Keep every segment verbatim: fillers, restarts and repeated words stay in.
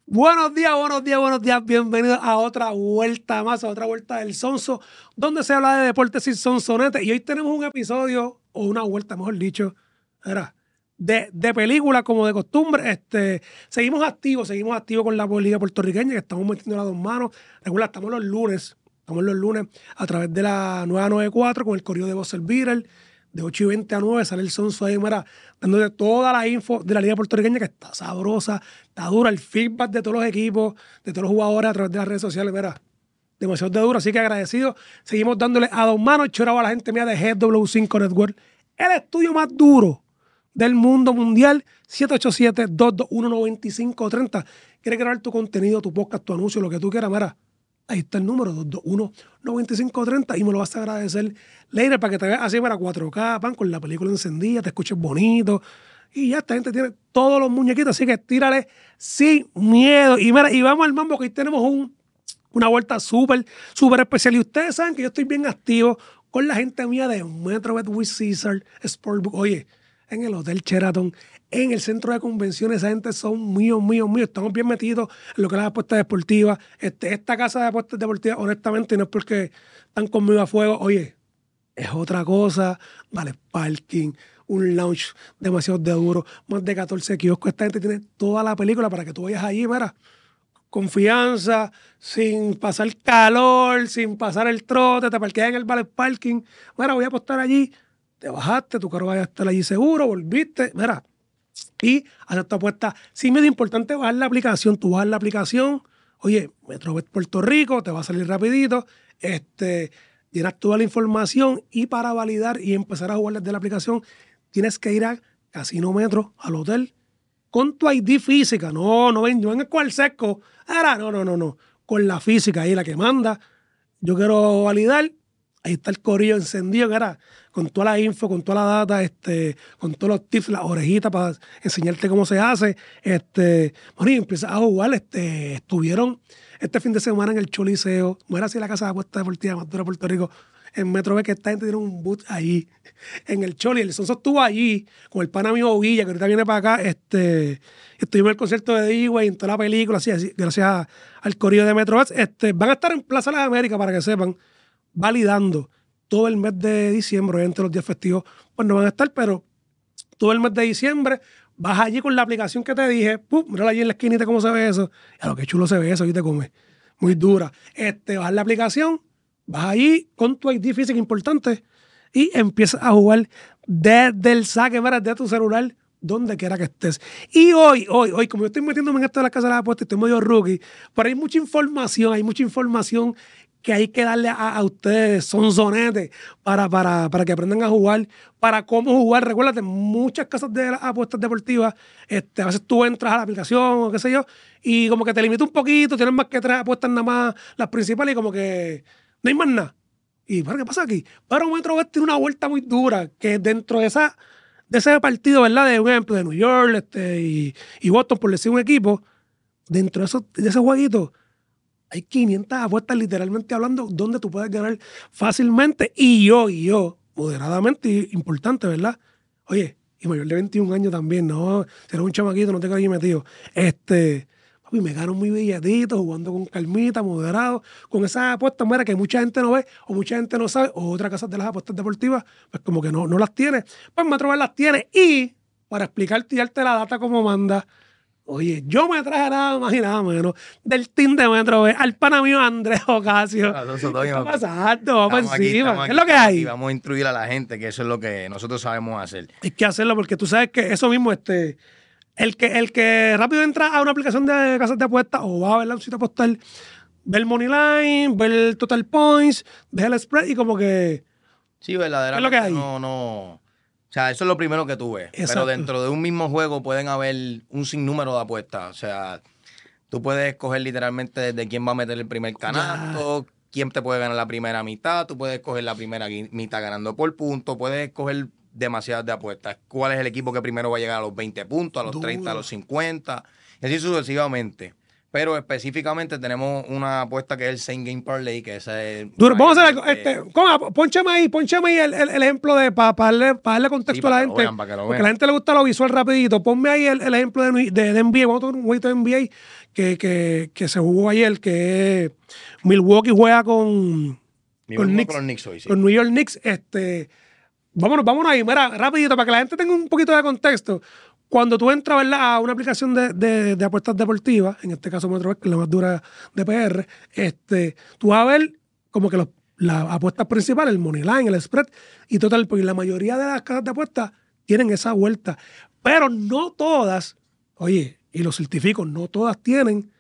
Buenos días, buenos días, buenos días. Bienvenidos a otra vuelta más, a otra vuelta del Sonso, donde se habla de deportes sin sonsonete. Y hoy tenemos un episodio, o una vuelta, mejor dicho, era de, de película como de costumbre. Este, seguimos activos, seguimos activos con la liga puertorriqueña, que estamos metiendo las dos manos. Recuerda, estamos los lunes, estamos los lunes a través de la nueva noventa y cuatro con el correo de Buzzer Beater. De ocho y veinte a nueve sale el Sonso ahí, mira, dándote toda la info de la liga puertorriqueña, que está sabrosa, está dura, el feedback de todos los equipos, de todos los jugadores a través de las redes sociales, mira, demasiado de duro, así que agradecido. Seguimos dándole a dos manos, chorado a la gente mía de G W cinco Network, el estudio más duro del mundo mundial, siete ocho siete, dos dos uno, nueve cinco tres cero. ¿Quieres grabar tu contenido, tu podcast, tu anuncio, lo que tú quieras? Mira, ahí está el número, dos dos uno, nueve cinco tres cero, y me lo vas a agradecer later para que te veas así para cuatro K, pan, con la película encendida, te escuches bonito. Y ya esta gente tiene todos los muñequitos, así que tírale sin miedo. Y mira, y vamos al mambo, que hoy tenemos un, una vuelta súper, súper especial. Y ustedes saben que yo estoy bien activo con la gente mía de Metrobet with Caesar Sportbook. Oye, en el Hotel Sheraton, en el centro de convenciones, esa gente son míos, míos, míos. Estamos bien metidos en lo que es las apuestas deportivas. Este, esta casa de apuestas deportivas, honestamente, no es porque están conmigo a fuego. Oye, es otra cosa. Vale, parking, un lounge demasiado de duro, más de catorce kioscos. Esta gente tiene toda la película para que tú vayas allí, mira, confianza, sin pasar calor, sin pasar el trote, te parqueas en el valet parking. Mira, voy a apostar allí. Te bajaste, tu carro vaya a estar allí seguro, volviste, mira, y hacer tu apuesta. Sí, medio importante bajar la aplicación. Tú bajas la aplicación, oye, Metrobet Puerto Rico, te va a salir rapidito, este, llenas toda la información y para validar y empezar a jugar desde la aplicación, tienes que ir a Casino Metro, al hotel, con tu I D física. No, no ven, no vengas con el sesco. Ahora, no, no, no, no. Con la física ahí, la que manda. Yo quiero validar. Ahí está el corillo encendido, que era con toda la info, con toda la data, este, con todos los tips, las orejitas para enseñarte cómo se hace. Este, bueno, y empiezas a jugar. Este, estuvieron este fin de semana en el Choliseo, no era así la casa de apuestas deportiva más dura de Puerto Rico, en Metro B, que esta gente tiene un boot ahí, en el Choli. El Sonso estuvo allí con el pana mío Villa, que ahorita viene para acá. Este, estuvimos en el concierto de D-Way, en toda la película, así, así, gracias a, al corillo de Metro B. Este, van a estar en Plaza de las Américas, para que sepan, validando todo el mes de diciembre. Obviamente los días festivos pues no van a estar, pero todo el mes de diciembre vas allí con la aplicación que te dije, pum, mírala allí en la esquinita cómo se ve eso. A lo que chulo se ve eso, y te come. Muy dura. Este, bajas la aplicación, vas allí con tu I D físico importante y empiezas a jugar desde el saque, mira, desde tu celular, donde quiera que estés. Y hoy, hoy, hoy, como yo estoy metiéndome en esto de las casas de las apuestas, estoy medio rookie, pero hay mucha información, hay mucha información que hay que darle a, a ustedes, sonsonetes, para, para, para que aprendan a jugar, para cómo jugar. Recuérdate, muchas casas de las apuestas deportivas, este, a veces tú entras a la aplicación o qué sé yo, y como que te limita un poquito, tienes más que tres apuestas nada más, las principales, y como que no hay más nada. Y, ¿pero qué pasa aquí? Pero Metrobet tiene una vuelta muy dura, que dentro de esa de ese partido, ¿verdad? De un ejemplo, de New York este, y, y Boston, por decir un equipo, dentro de, esos, de ese jueguito, hay quinientas apuestas literalmente hablando donde tú puedes ganar fácilmente. Y yo, y yo, moderadamente importante, ¿verdad? Oye, y mayor de veintiún años también, ¿no? Si eres un chamaquito, no te quedas ahí metido. Este, papi, me gano muy billetito, jugando con calmita, moderado, con esas apuestas, mira, que mucha gente no ve, o mucha gente no sabe, o otras casas de las apuestas deportivas, pues como que no, no las tiene. Pues Metrobet las tiene. Y para explicarte y darte la data como manda, oye, yo me traje nada más y nada menos del team de Metro B, al pana mío Andrés Ocasio. Alonso, ¿Qué está pasando? Vamos aquí, encima. aquí, ¿Qué es lo que hay? Y vamos a instruir a la gente, que eso es lo que nosotros sabemos hacer. Hay que hacerlo porque tú sabes que eso mismo, este, el que, el que rápido entra a una aplicación de casas de apuestas o va a ver la sitio postal, ve el money line, ve el total points, ve el spread y como que... Sí, verdaderamente. ¿Qué es lo que hay? No, no... O sea, eso es lo primero que tú ves. Exacto. Pero dentro de un mismo juego pueden haber un sinnúmero de apuestas. O sea, tú puedes escoger literalmente desde quién va a meter el primer canasto, ya, quién te puede ganar la primera mitad, tú puedes escoger la primera mitad ganando por punto, puedes escoger demasiadas de apuestas. ¿Cuál es el equipo que primero va a llegar a los veinte puntos, a los Duro. treinta, a los cincuenta? Y así sucesivamente. Pero específicamente tenemos una apuesta que es el Same Game Parlay, que esa es... Duro, vamos a hacer algo. eh, Este, coma, pónchame ahí, pónchame ahí el, el, el ejemplo de para darle, pa darle contexto Sí, a la para que lo gente. vean, para que lo Porque vean. a la gente le gusta lo visual rapidito. Ponme ahí el, el ejemplo de, de, de N B A. Vamos a tomar un jueguito de N B A que, que, que se jugó ayer, que es Milwaukee juega con, Mi con, mismo Knicks, con los Knicks hoy, sí. con New York Knicks. Este, vámonos, vámonos ahí, mira, rapidito, para que la gente tenga un poquito de contexto. Cuando tú entras, ¿verdad?, a una aplicación de, de, de apuestas deportivas, en este caso Metrobet, que es la más dura de P R, este, tú vas a ver como que los, las apuestas principales, el money line, el spread, y total, porque la mayoría de las casas de apuestas tienen esa vuelta. Pero no todas, oye, y lo certifico, no todas tienen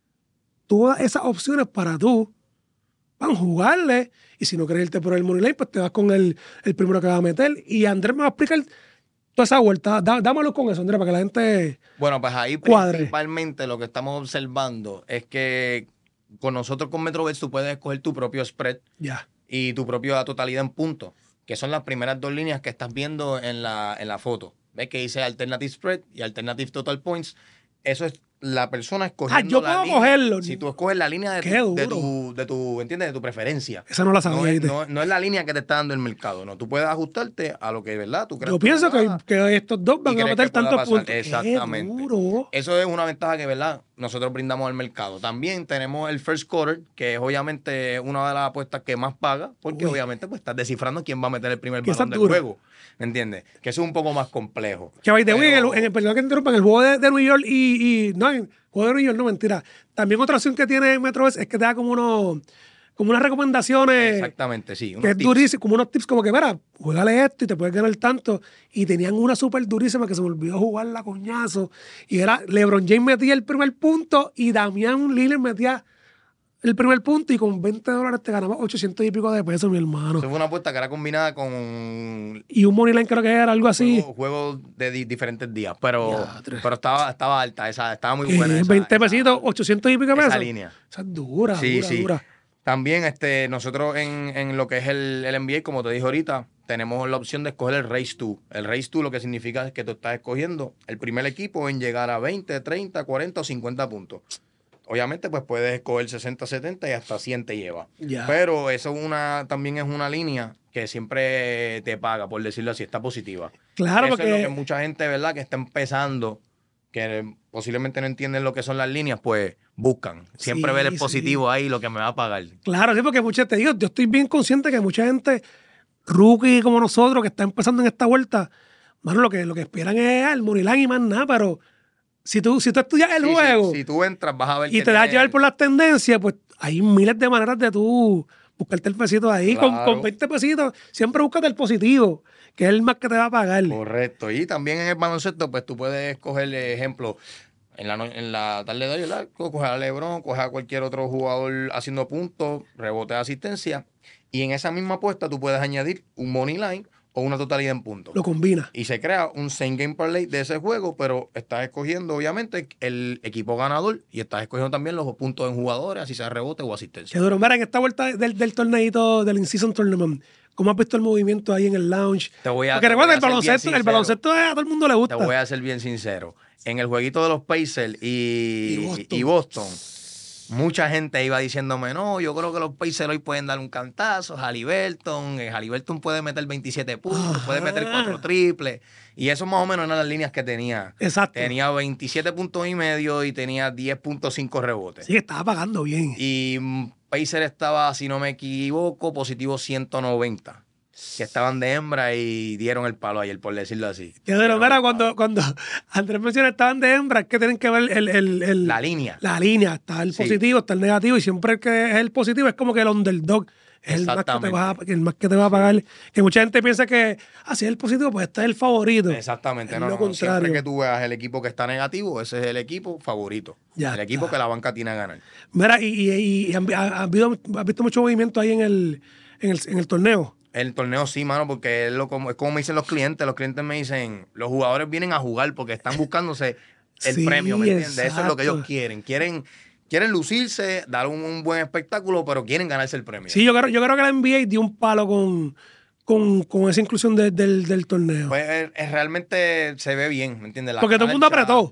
todas esas opciones para tú van a jugarle. Y si no quieres irte por el money line, pues te vas con el, el primero que va a meter. Y Andrés me va a explicar toda esa vuelta. Dá, dámelo con eso, Andrés, para que la gente... Bueno, pues ahí Cuadre. principalmente lo que estamos observando es que con nosotros con Metrobet tú puedes escoger tu propio spread Ya. y tu propia totalidad en puntos, que son las primeras dos líneas que estás viendo en la, en la foto. ¿Ves que dice Alternative Spread y Alternative Total Points? Eso es la persona escogiendo Ah, yo la puedo línea. cogerlo. Si tú escoges la línea de Qué tu, de duro. tu, de tu, ¿entiendes? De tu preferencia. Esa no la sabía. No es, ¿viste? no, no es la línea que te está dando el mercado, no. Tú puedes ajustarte a lo que, ¿verdad? Tú crees Yo pienso que, jugada. que estos dos van Y a crees meter que pueda tantos pasar. puntos. Exactamente. Qué duro. Eso es una ventaja que, ¿verdad?, nosotros brindamos al mercado. También tenemos el first quarter, que es obviamente una de las apuestas que más paga, porque Uy. obviamente pues estás descifrando quién va a meter el primer Que esa balón es del dura. juego. ¿Me entiendes? Que eso es un poco más complejo. Que by the way, en Pero- el, en el perdón que interrumpa, en el juego de, de New York y, y. No, en el juego de New York, no, mentira. También otra opción que tiene Metrobet es que te da como unos. Como unas recomendaciones. Exactamente, sí. Que unos es tips. durísimo, como unos tips como que, mira, juégale esto y te puedes ganar tanto. Y tenían una súper durísima que se me olvidó jugar la coñazo. Y era LeBron James metía el primer punto y Damián Lillard metía el primer punto y con veinte dólares te ganabas ochocientos y pico de pesos, mi hermano. Eso fue una apuesta que era combinada con Y un money line creo que era algo así. juegos juegos de di- diferentes días, pero, Diatre. pero estaba, estaba alta, esa, estaba muy Que buena. esa- veinte esa- pesitos, ochocientos y pico de esa pesos. línea. Esa es dura, Sí, dura, sí. dura. También este, nosotros en, en lo que es el, el N B A, como te dije ahorita, tenemos la opción de escoger el Race dos. El Race dos lo que significa es que tú estás escogiendo el primer equipo en llegar a veinte, treinta, cuarenta o cincuenta puntos. Obviamente, pues puedes escoger sesenta, setenta y hasta cien te lleva. Ya. Pero eso una, también es una línea que siempre te paga, por decirlo así, está positiva. Claro, Eso es lo que porque mucha gente, ¿verdad?, que está empezando, que posiblemente no entienden lo que son las líneas, pues buscan. Siempre Sí, ver el sí. positivo ahí, lo que me va a pagar. Claro, sí, porque mucha, te digo, yo estoy bien consciente que mucha gente, rookie como nosotros, que está empezando en esta vuelta, mano, lo que, lo que esperan es el money line y más nada, pero si tú, si tú estudias el Sí, sí, juego si tú entras, vas a ver y que te das tiene- llevar por las tendencias, pues hay miles de maneras de tú buscarte el pesito ahí. Con, Claro. con veinte pesitos, siempre búscate el positivo, que es el más que te va a pagar. Correcto. Y también en el baloncesto, pues tú puedes escoger, ejemplo, en la, no- en la tarde de hoy, ¿verdad? Coger a LeBron, coger a cualquier otro jugador haciendo puntos, rebote de asistencia. Y en esa misma apuesta tú puedes añadir un money line o una totalidad en puntos. Lo combina. Y se crea un same game parlay de ese juego, pero estás escogiendo, obviamente, el equipo ganador y estás escogiendo también los puntos en jugadores, así sea rebote o asistencia. Que duro. Mira, en esta vuelta del, del torneito, del In-Season Tournament, ¿cómo has visto el movimiento ahí en el lounge? Te voy a- Porque te voy recuerda, a el ser bien baloncesto, el sincero. baloncesto a todo el mundo le gusta. Te voy a ser bien sincero. En el jueguito de los Pacers y, Y Boston. y Boston, mucha gente iba diciéndome, no, yo creo que los Pacers hoy pueden dar un cantazo. Haliburton, eh, Haliburton puede meter veintisiete puntos, Ajá. puede meter cuatro triples. Y eso más o menos eran las líneas que tenía. Exacto. Tenía veintisiete puntos y medio y tenía diez punto cinco rebotes. Sí, que estaba pagando bien. Y mm, Pacer estaba, si no me equivoco, positivo ciento noventa. Que estaban de hembra y dieron el palo ayer, por decirlo así. Que duro. Dieron Mira, el cuando, palo. cuando Andrés menciona estaban de hembra, es que tienen que ver el, el, el- La línea. la línea. Está el Sí. positivo, está el negativo, y siempre el que es el positivo es como que el underdog. Es el más, que te va a, el más que te va a pagar. Que mucha gente piensa que, ah, si es el positivo, pues este es el favorito. Exactamente, Es no, lo no, no. contrario. Siempre que tú veas el equipo que está negativo, ese es el equipo favorito. Ya el equipo está. que la banca tiene a ganar. Mira, y, y, y han- ha- has visto, has visto mucho movimiento ahí en el, en el, en el torneo. El torneo sí, mano, porque es, lo, como, es como me dicen los clientes. Los clientes me dicen, los jugadores vienen a jugar porque están buscándose el Sí, premio, ¿me entiendes? Eso es lo que ellos exacto. quieren. Quieren, quieren lucirse, dar un, un buen espectáculo, pero quieren ganarse el premio. Sí, yo creo, yo creo que la N B A dio un palo con, con, con esa inclusión de- del, del torneo. Pues es- es realmente se ve bien, ¿me entiendes? La Porque todo el mundo cancha- apretó.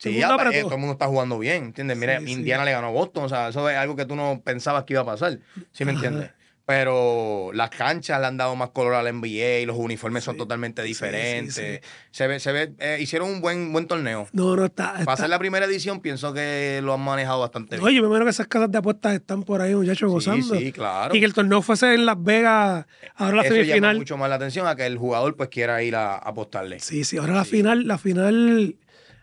Sí, ya, eh, todo el mundo está jugando bien, ¿entiendes? Mira, sí, Indiana sí. le ganó a Boston, o sea, eso es algo que tú no pensabas que iba a pasar, ¿sí me entiendes? Ajá. Pero las canchas le han dado más color al N B A y los uniformes sí, son totalmente diferentes. Sí, sí, sí. Se ve, se ve, eh, hicieron un buen, buen torneo. No, no está, está. Para hacer la primera edición, pienso que lo han manejado bastante bien. Oye, me imagino que esas casas de apuestas están por ahí, muchachos, sí, gozando. Sí, claro. Y que el torneo fuese en Las Vegas, ahora la Eso semifinal. llama mucho más la atención a que el jugador pues quiera ir a, a apostarle. Sí, sí, ahora sí. la final, la final.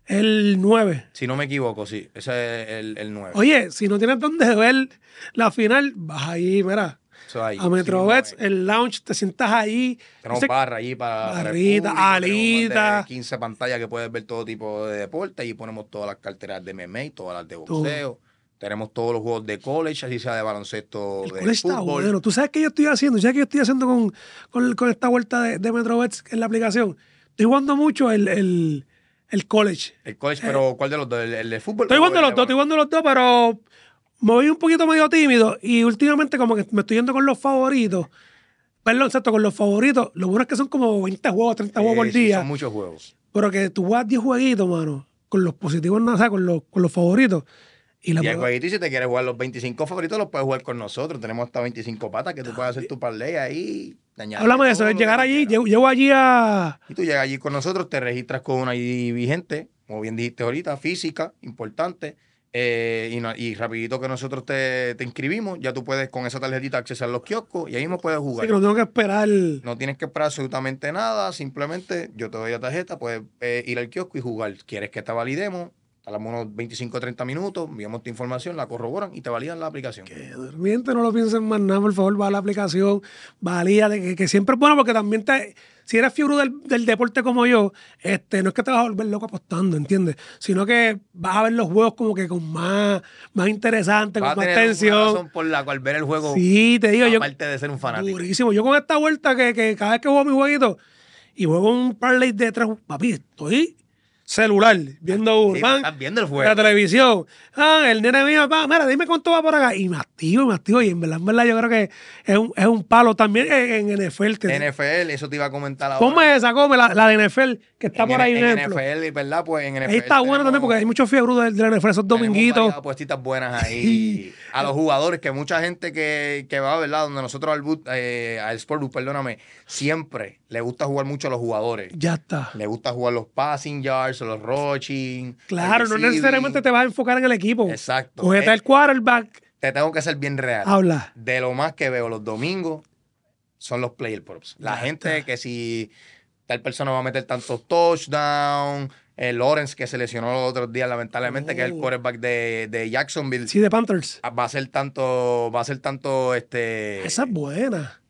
El nueve. Si no me equivoco, sí. Ese es el, el nueve. Oye, si no tienes dónde ver la final, vas ahí, mira. Ahí, a Metrobets, sí, el lounge, te sientas ahí. Tenemos barra allí para. Barrita, para alita. quince pantallas que puedes ver todo tipo de deporte. Y ponemos todas las carteras de M M A, todas las de boxeo. Todo. Tenemos todos los juegos de college, así sea de baloncesto, el de college fútbol. Está bueno. ¿Tú sabes qué yo estoy haciendo? ¿Sabes qué yo estoy haciendo con, con, con esta vuelta de, de Metrobets en la aplicación? Estoy jugando mucho el. el El college. El college, pero ¿cuál de los dos? ¿El, el de fútbol? Estoy jugando los dos, estoy jugando los dos, pero me voy un poquito medio tímido y últimamente como que me estoy yendo con los favoritos. Perdón, exacto, con los favoritos. Lo bueno es que son como veinte juegos, treinta juegos por sí, día. Son muchos juegos. Pero que tú juegas diez jueguitos, mano, con los positivos, no, o sea, con los, con los favoritos. Y, la y el jueguito, y si te quieres jugar los veinticinco favoritos, los puedes jugar con nosotros. Tenemos hasta veinticinco patas que tú puedes hacer tu parlay ahí. Háblame de eso, es llegar allí, llego, llego allí a... Y tú llegas allí con nosotros, te registras con una I D vigente, como bien dijiste ahorita, física, importante, eh, y, no, y rapidito que nosotros te, te inscribimos, ya tú puedes con esa tarjetita accesar los kioscos y ahí mismo puedes jugar. Sí, que no tengo que esperar. No tienes que esperar absolutamente nada, simplemente yo te doy la tarjeta, puedes eh, ir al kiosco y jugar. ¿Quieres que te validemos? Hablamos unos veinticinco o treinta minutos, enviamos tu información, la corroboran y te validan la aplicación. Que durmiente, no lo piensen más nada, por favor, va a la aplicación, valídate, que, que siempre es bueno porque también te, si eres fiebre del, del deporte como yo, este, no es que te vas a volver loco apostando, ¿entiendes? Sino que vas a ver los juegos como que con más, más interesante, con más tensión. Una razón por la cual ver el juego, sí, te digo, aparte yo, de ser un fanático. Durísimo. Yo con esta vuelta que, que cada vez que juego mi jueguito y juego un parlay de tres, papi, estoy... celular, viendo Urban, sí, estás viendo el juego. La televisión. Ah, el nene mío, pa, mira, dime cuánto va por acá. Y me activo, me activo. Y en verdad, en verdad, yo creo que es un, es un palo también en, en N F L. Que N F L, eso te iba a comentar ahora. Ponme esa, come la, la de N F L, que está en por ahí. En, en N F L, ¿verdad? Pues en N F L. Ahí está bueno también porque hay muchos fiebre de, de la N F L, esos dominguitos. Apuestitas buenas ahí. A los jugadores, que mucha gente que, que va, ¿verdad? Donde nosotros al, boot, eh, al Sportbook, perdóname, siempre le gusta jugar mucho a los jugadores. Ya está. Le gusta jugar los passing yards, los rushing. Claro, no necesariamente te vas a enfocar en el equipo. Exacto. Cógete el quarterback. Te tengo que ser bien real. Habla. De lo más que veo los domingos son los player props. La ya gente está. Que si tal persona va a meter tantos touchdowns, el Lawrence que se lesionó los otros días, lamentablemente, oh. que es el quarterback de, de Jacksonville. Sí, de Panthers. Va a ser tanto, va a ser tanto, este... Esa es buena.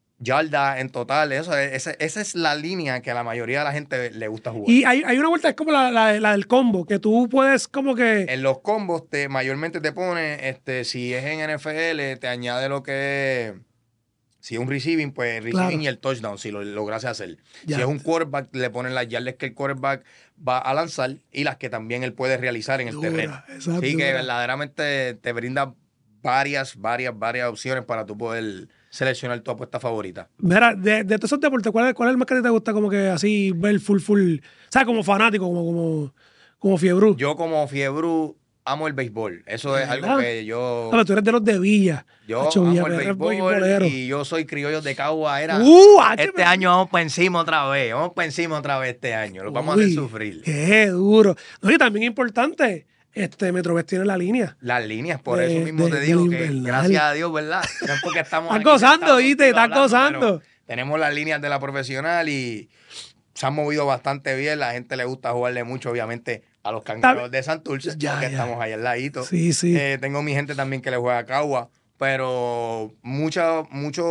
Yarda en total, eso, esa, esa es la línea que a la mayoría de la gente le gusta jugar. Y hay, hay una vuelta, es como la, la, la del combo, que tú puedes como que... En los combos te, mayormente te pone, este, si es en N F L, te añade lo que es, si es un receiving, pues receiving claro. Y el touchdown, si lo logras hacer. Ya. Si es un quarterback, le ponen las yardas que el quarterback va a lanzar y las que también él puede realizar en el dura, terreno. Exacto, Así que dura. Verdaderamente te brinda varias, varias, varias opciones para tú poder... seleccionar tu apuesta favorita. Mira, de, de todos esos deportes, ¿cuál es, ¿cuál es el más que te gusta como que así ver full, full? O sea, como fanático, como, como, como fiebrú. Yo como fiebrú amo el béisbol. Eso es algo que yo... No, pero tú eres de los de Villa. Yo Hacho, amo Villa, el béisbol y yo soy criollo de Cagua. Era, uh, este me... año vamos para encima otra vez. Vamos para encima otra vez este año. Lo vamos Uy, a hacer sufrir. Qué duro. No, y también importante... Este Metrobest tiene la línea. Las líneas, por de, eso mismo de, te digo que gracias a Dios, ¿verdad? No es porque estamos Están gozando, ¿viste? Están gozando. Tenemos las líneas de la profesional y se han movido bastante bien. La gente le gusta jugarle mucho, obviamente, a los cangrejeros de Santurce, ya, porque ya. Estamos ahí al ladito. Sí, sí. Eh, tengo mi gente también que le juega a Cagua, pero mucha,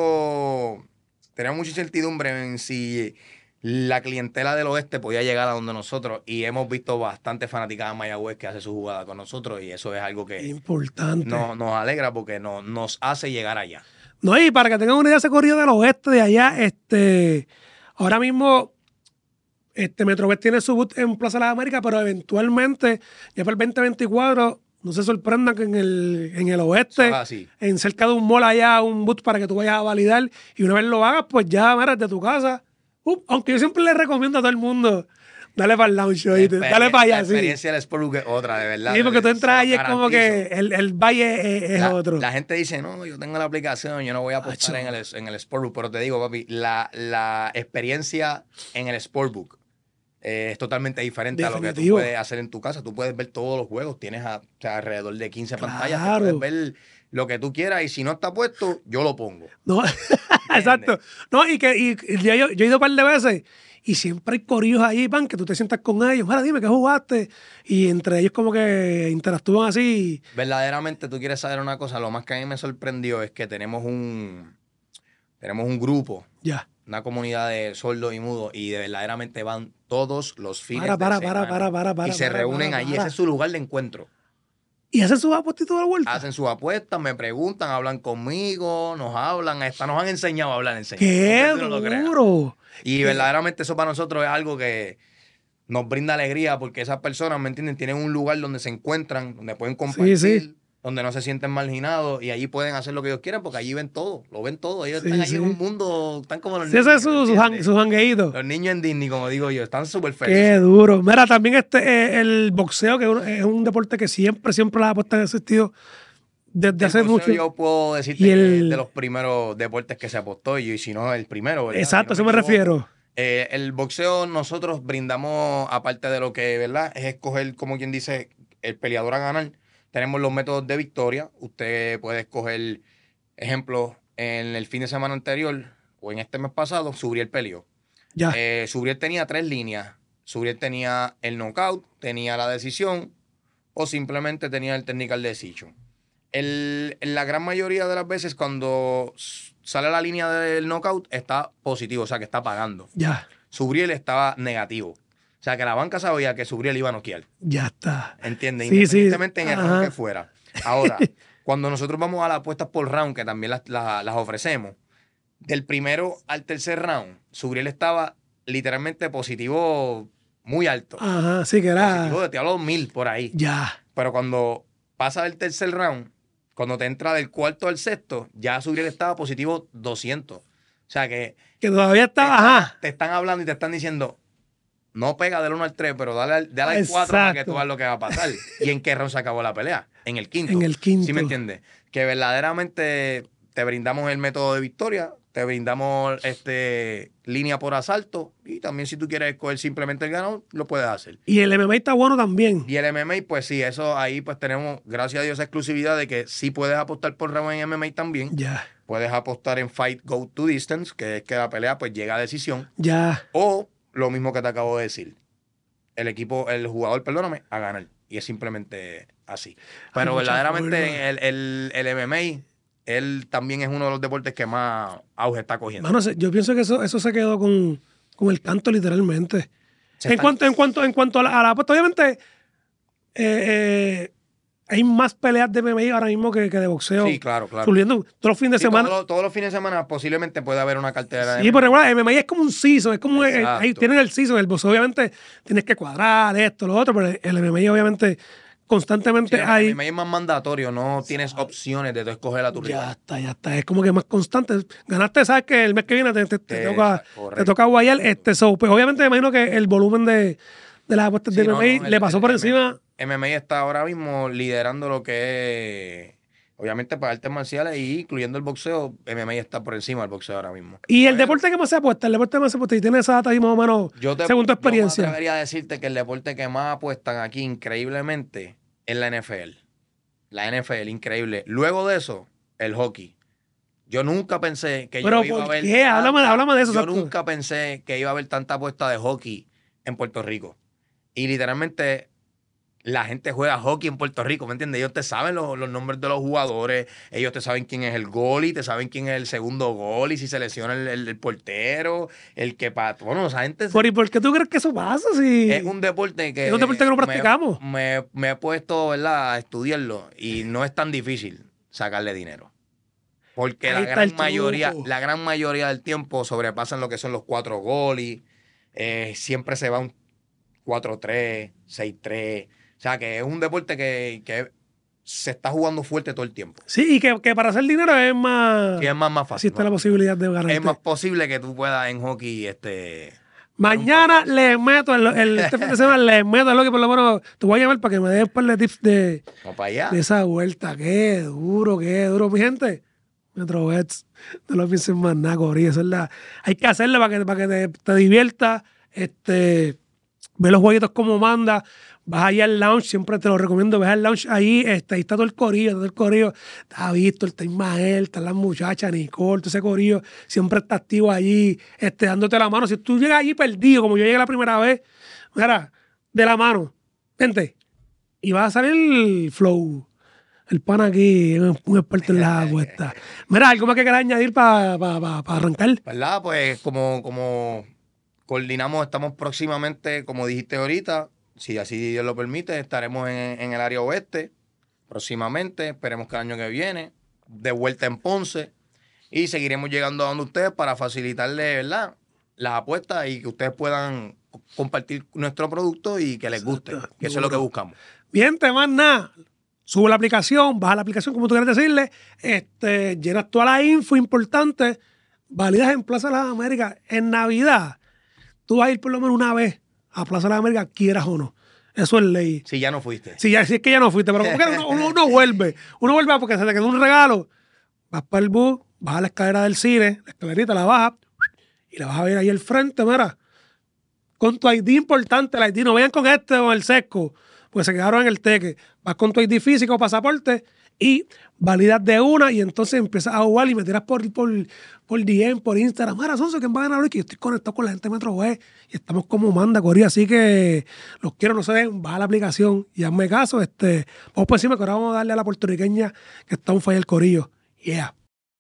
mucho, tenemos mucha incertidumbre en si la clientela del oeste podía llegar a donde nosotros, y hemos visto bastante fanaticada de Mayagüez que hace su jugada con nosotros, y eso es algo que importante. Nos, nos alegra porque nos, nos hace llegar allá. No, y para que tengan una idea, ese corrido del oeste de allá, este, ahora mismo este Metrobest tiene su boot en Plaza de las Américas, pero eventualmente, ya para el veinte veinticuatro, no se sorprendan que en el, en el oeste, ah, en cerca de un mall allá, un boot para que tú vayas a validar, y una vez lo hagas, pues ya, mira, desde tu casa. Uh, aunque yo siempre le recomiendo a todo el mundo, Dale para el lounge, oíste. Exper- Dale para allá, La sí. experiencia del Sportbook es otra, de verdad. Sí, porque tú Se entras lo ahí es como que garantizo. el, el valle es, es La, otro. la gente dice, no, yo tengo la aplicación, yo no voy a apostar Acho. en el, en el Sportbook, pero te digo, papi, la, la experiencia en el Sportbook eh, es totalmente diferente a lo que tú Definitivo. puedes hacer en tu casa. Tú puedes ver todos los juegos, tienes a, o sea, alrededor de quince pantallas, que Claro. puedes ver lo que tú quieras y si no está puesto, yo lo pongo. No, exacto. No, y que y, y yo, yo he ido un par de veces y siempre hay corillos ahí, pan, que tú te sientas con ellos. Mira, dime, ¿qué jugaste? Y entre ellos como que interactúan así. Verdaderamente, tú quieres saber una cosa, lo más que a mí me sorprendió es que tenemos un, tenemos un grupo, Ya. una comunidad de sordos y mudos y de verdaderamente van todos los fines Para, para, de para, semana para, para, para, y se para, reúnen para, allí. para. Ese es su lugar de encuentro. Y hacen sus apuestas y toda la vuelta. Hacen sus apuestas, me preguntan, hablan conmigo, nos hablan, hasta nos han enseñado a hablar en señas. ¡Qué Aunque tú no lo creas. duro! Y ¿Qué? verdaderamente eso para nosotros es algo que nos brinda alegría porque esas personas, ¿me entienden? Tienen un lugar donde se encuentran, donde pueden compartir, sí. donde no se sienten marginados y allí pueden hacer lo que ellos quieran porque allí ven todo, lo ven todo. Ellos Sí, están allí sí. en un mundo, están como los Sí, niños. ese es su, ¿me su, jan- entiendes? su jangueíto. Los niños en Disney, como digo yo, están súper Qué felices. duro. Mira, también este eh, el boxeo, que es un- es un deporte que siempre, siempre las apuestas han existido desde El hace boxeo mucho. Yo puedo decirte Y que el- es de los primeros deportes que se apostó y, y si no, el primero. ¿verdad? Exacto, a Si eso no me equivoco. refiero. Eh, el boxeo nosotros brindamos, aparte de lo que, ¿verdad? Es escoger, como quien dice, el peleador a ganar. Tenemos los métodos de victoria. Usted puede escoger, ejemplo, en el fin de semana anterior o en este mes pasado, Subriel peleó. Ya. Eh, Subriel tenía tres líneas. Subriel tenía el knockout, tenía la decisión o simplemente tenía el technical decision. El, en la gran mayoría de las veces cuando s- sale la línea del knockout está positivo, o sea que está pagando. Ya. Subriel estaba negativo. O sea que la banca sabía que Subriel iba a noquear. Ya está. ¿Entiendes? Sí, sí. Independientemente en el Ajá. round que fuera. Ahora, cuando nosotros vamos a las apuestas por round, que también las, las- las ofrecemos, del primero al tercer round, Subriel estaba literalmente positivo muy alto. Ajá, sí que era. Positivo de te hablo mil por ahí. Ya. Pero cuando pasa del tercer round, cuando te entra del cuarto al sexto, ya Subriel estaba positivo doscientos. O sea que Que todavía te estaba. están, Ajá. te están hablando y te están diciendo, no pega del uno al tres, pero dale, al- dale al cuatro para que Exacto. tú veas lo que va a pasar. ¿Y en qué round se acabó la pelea? En el quinto. En el quinto. ¿Sí me entiendes? Que verdaderamente te brindamos el método de victoria, te brindamos este línea por asalto y también si tú quieres escoger simplemente el ganador, lo puedes hacer. Y el M M A está bueno también. Y el M M A, pues sí, eso ahí pues tenemos, gracias a Dios, esa exclusividad de que sí puedes apostar por round en M M A también. Ya. Puedes apostar en Fight Go to Distance, que es que la pelea pues llega a decisión. Ya. O lo mismo que te acabo de decir, el equipo, el jugador, perdóname, a ganar. Y es simplemente así. Pero Hay mucha verdaderamente forma. el, el, el M M A, él también es uno de los deportes que más auge está cogiendo. Mano, se- yo pienso que eso, eso se quedó con, con el canto, literalmente. Se En está- cuanto, en cuanto, en cuanto a la, a la apuesta, obviamente, eh, eh, hay más peleas de M M A ahora mismo que, que de boxeo. Sí, claro, claro. Fluyendo todos los fines de Sí, semana. todos, los, todos los fines de semana posiblemente puede haber una cartera de Sí, pero igual, M M A es como un season, es como eh, Exacto. ahí tienen el season, el boxeo obviamente tienes que cuadrar esto, lo otro, pero el M M A obviamente constantemente Sí, hay. el M M A es más mandatorio, no tienes opciones de tú escoger a tu Ya rival. está, ya está, es como que más constante. Ganaste, sabes que el mes que viene te, te- te Exacto, toca, correcto. te toca guayar. Este, so, pues obviamente me imagino que el volumen de, de las apuestas Sí, de no, M M A no, el- le pasó el por M- encima. M M A está ahora mismo liderando lo que es, obviamente, para artes marciales y incluyendo el boxeo. M M A está por encima del boxeo ahora mismo. Y el Pero deporte que más se apuesta, el deporte que más se apuesta, y tiene esa data ahí más o menos, yo te, según tu Yo experiencia. me atrevería a decirte que el deporte que más apuestan aquí increíblemente es la N F L. La N F L, increíble. Luego de eso, el hockey. Yo nunca pensé que Pero yo iba ¿por a ver. qué? Háblame- háblame de eso, Yo exacto. nunca pensé que iba a haber tanta apuesta de hockey en Puerto Rico. Y literalmente la gente juega hockey en Puerto Rico, ¿me entiendes? Ellos te saben los, los nombres de los jugadores, ellos te saben quién es el goalie, te saben quién es el segundo goalie, si se lesiona el, el- el portero, el que pat... Bueno, esa gente se- ¿Por, ¿Y por qué tú crees que eso pasa? Si... es un deporte que... Es un deporte que no me- practicamos. Me, me he puesto, ¿verdad?, a estudiarlo y no es tan difícil sacarle dinero. Porque Ahí la está gran el truco. mayoría, la gran mayoría del tiempo sobrepasan lo que son los cuatro goles. Eh, siempre se va un cuatro tres, seis tres. O sea que es un deporte que, que se está jugando fuerte todo el tiempo. Sí, y que, que para hacer dinero es más. Y es más, más fácil. Existe ¿no? la posibilidad de ganar. Es más posible que tú puedas en hockey este, Mañana le meto, el, el, este fin de semana le meto lo que por lo menos te voy a llamar para que me des un par de tips de, Vamos para allá. de esa vuelta. Qué duro, qué duro, mi gente. Metrobets, no lo piensen más nada, corillo. Eso es la, hay que hacerlo para que, para que te, te diviertas, este, ve los jueguitos como manda. Vas allá al lounge, siempre te lo recomiendo, ves al lounge ahí, este, ahí está todo el corillo, está todo el corillo, está Víctor, está Ismael, están las muchachas, Nicole, todo ese corillo, siempre está activo allí, este, dándote la mano. Si tú llegas allí perdido, como yo llegué la primera vez, mira, de la mano, vente, y vas a salir el flow. El pan aquí, un experto en las apuestas. Mira, ¿algo más que quieras añadir para pa, pa, pa arrancar? ¿Verdad? Pues como, como coordinamos, estamos próximamente, como dijiste ahorita, si así Dios lo permite, estaremos en, en el área oeste próximamente. Esperemos que el año que viene, de vuelta en Ponce. Y seguiremos llegando a donde ustedes para facilitarles, ¿verdad?, las apuestas y que ustedes puedan compartir nuestro producto y que les guste. Que eso es lo que buscamos. Bien, te más nada. Sube la aplicación, baja la aplicación, como tú quieras decirle, este, llenas toda la info importante, validas en Plaza de las Américas. En Navidad, tú vas a ir por lo menos una vez a Plaza de las Américas, quieras o no. Eso es ley. Si ya no fuiste. Si, ya, si es que ya no fuiste, pero como que uno, uno, uno vuelve. Uno vuelve porque se te quedó un regalo. Vas para el bus, bajas la escalera del cine, la escalerita la bajas y la vas a ver ahí al frente, mira. Con tu I D importante, el I D, no vayan con este o el sesco, pues se quedaron en el teque. Vas con tu I D físico o pasaporte y validas de una y entonces empiezas a jugar y me tiras por, por, por D M, por Instagram. Mira, Sonso, ¿quién va a ganar hoy? Que yo estoy conectado con la gente de Metro West y estamos como manda, Corea. Así que los quiero, no se den, baja la aplicación y hazme caso. Este, vamos por encima que ahora vamos a darle a la puertorriqueña que está un falla el corillo. Yeah.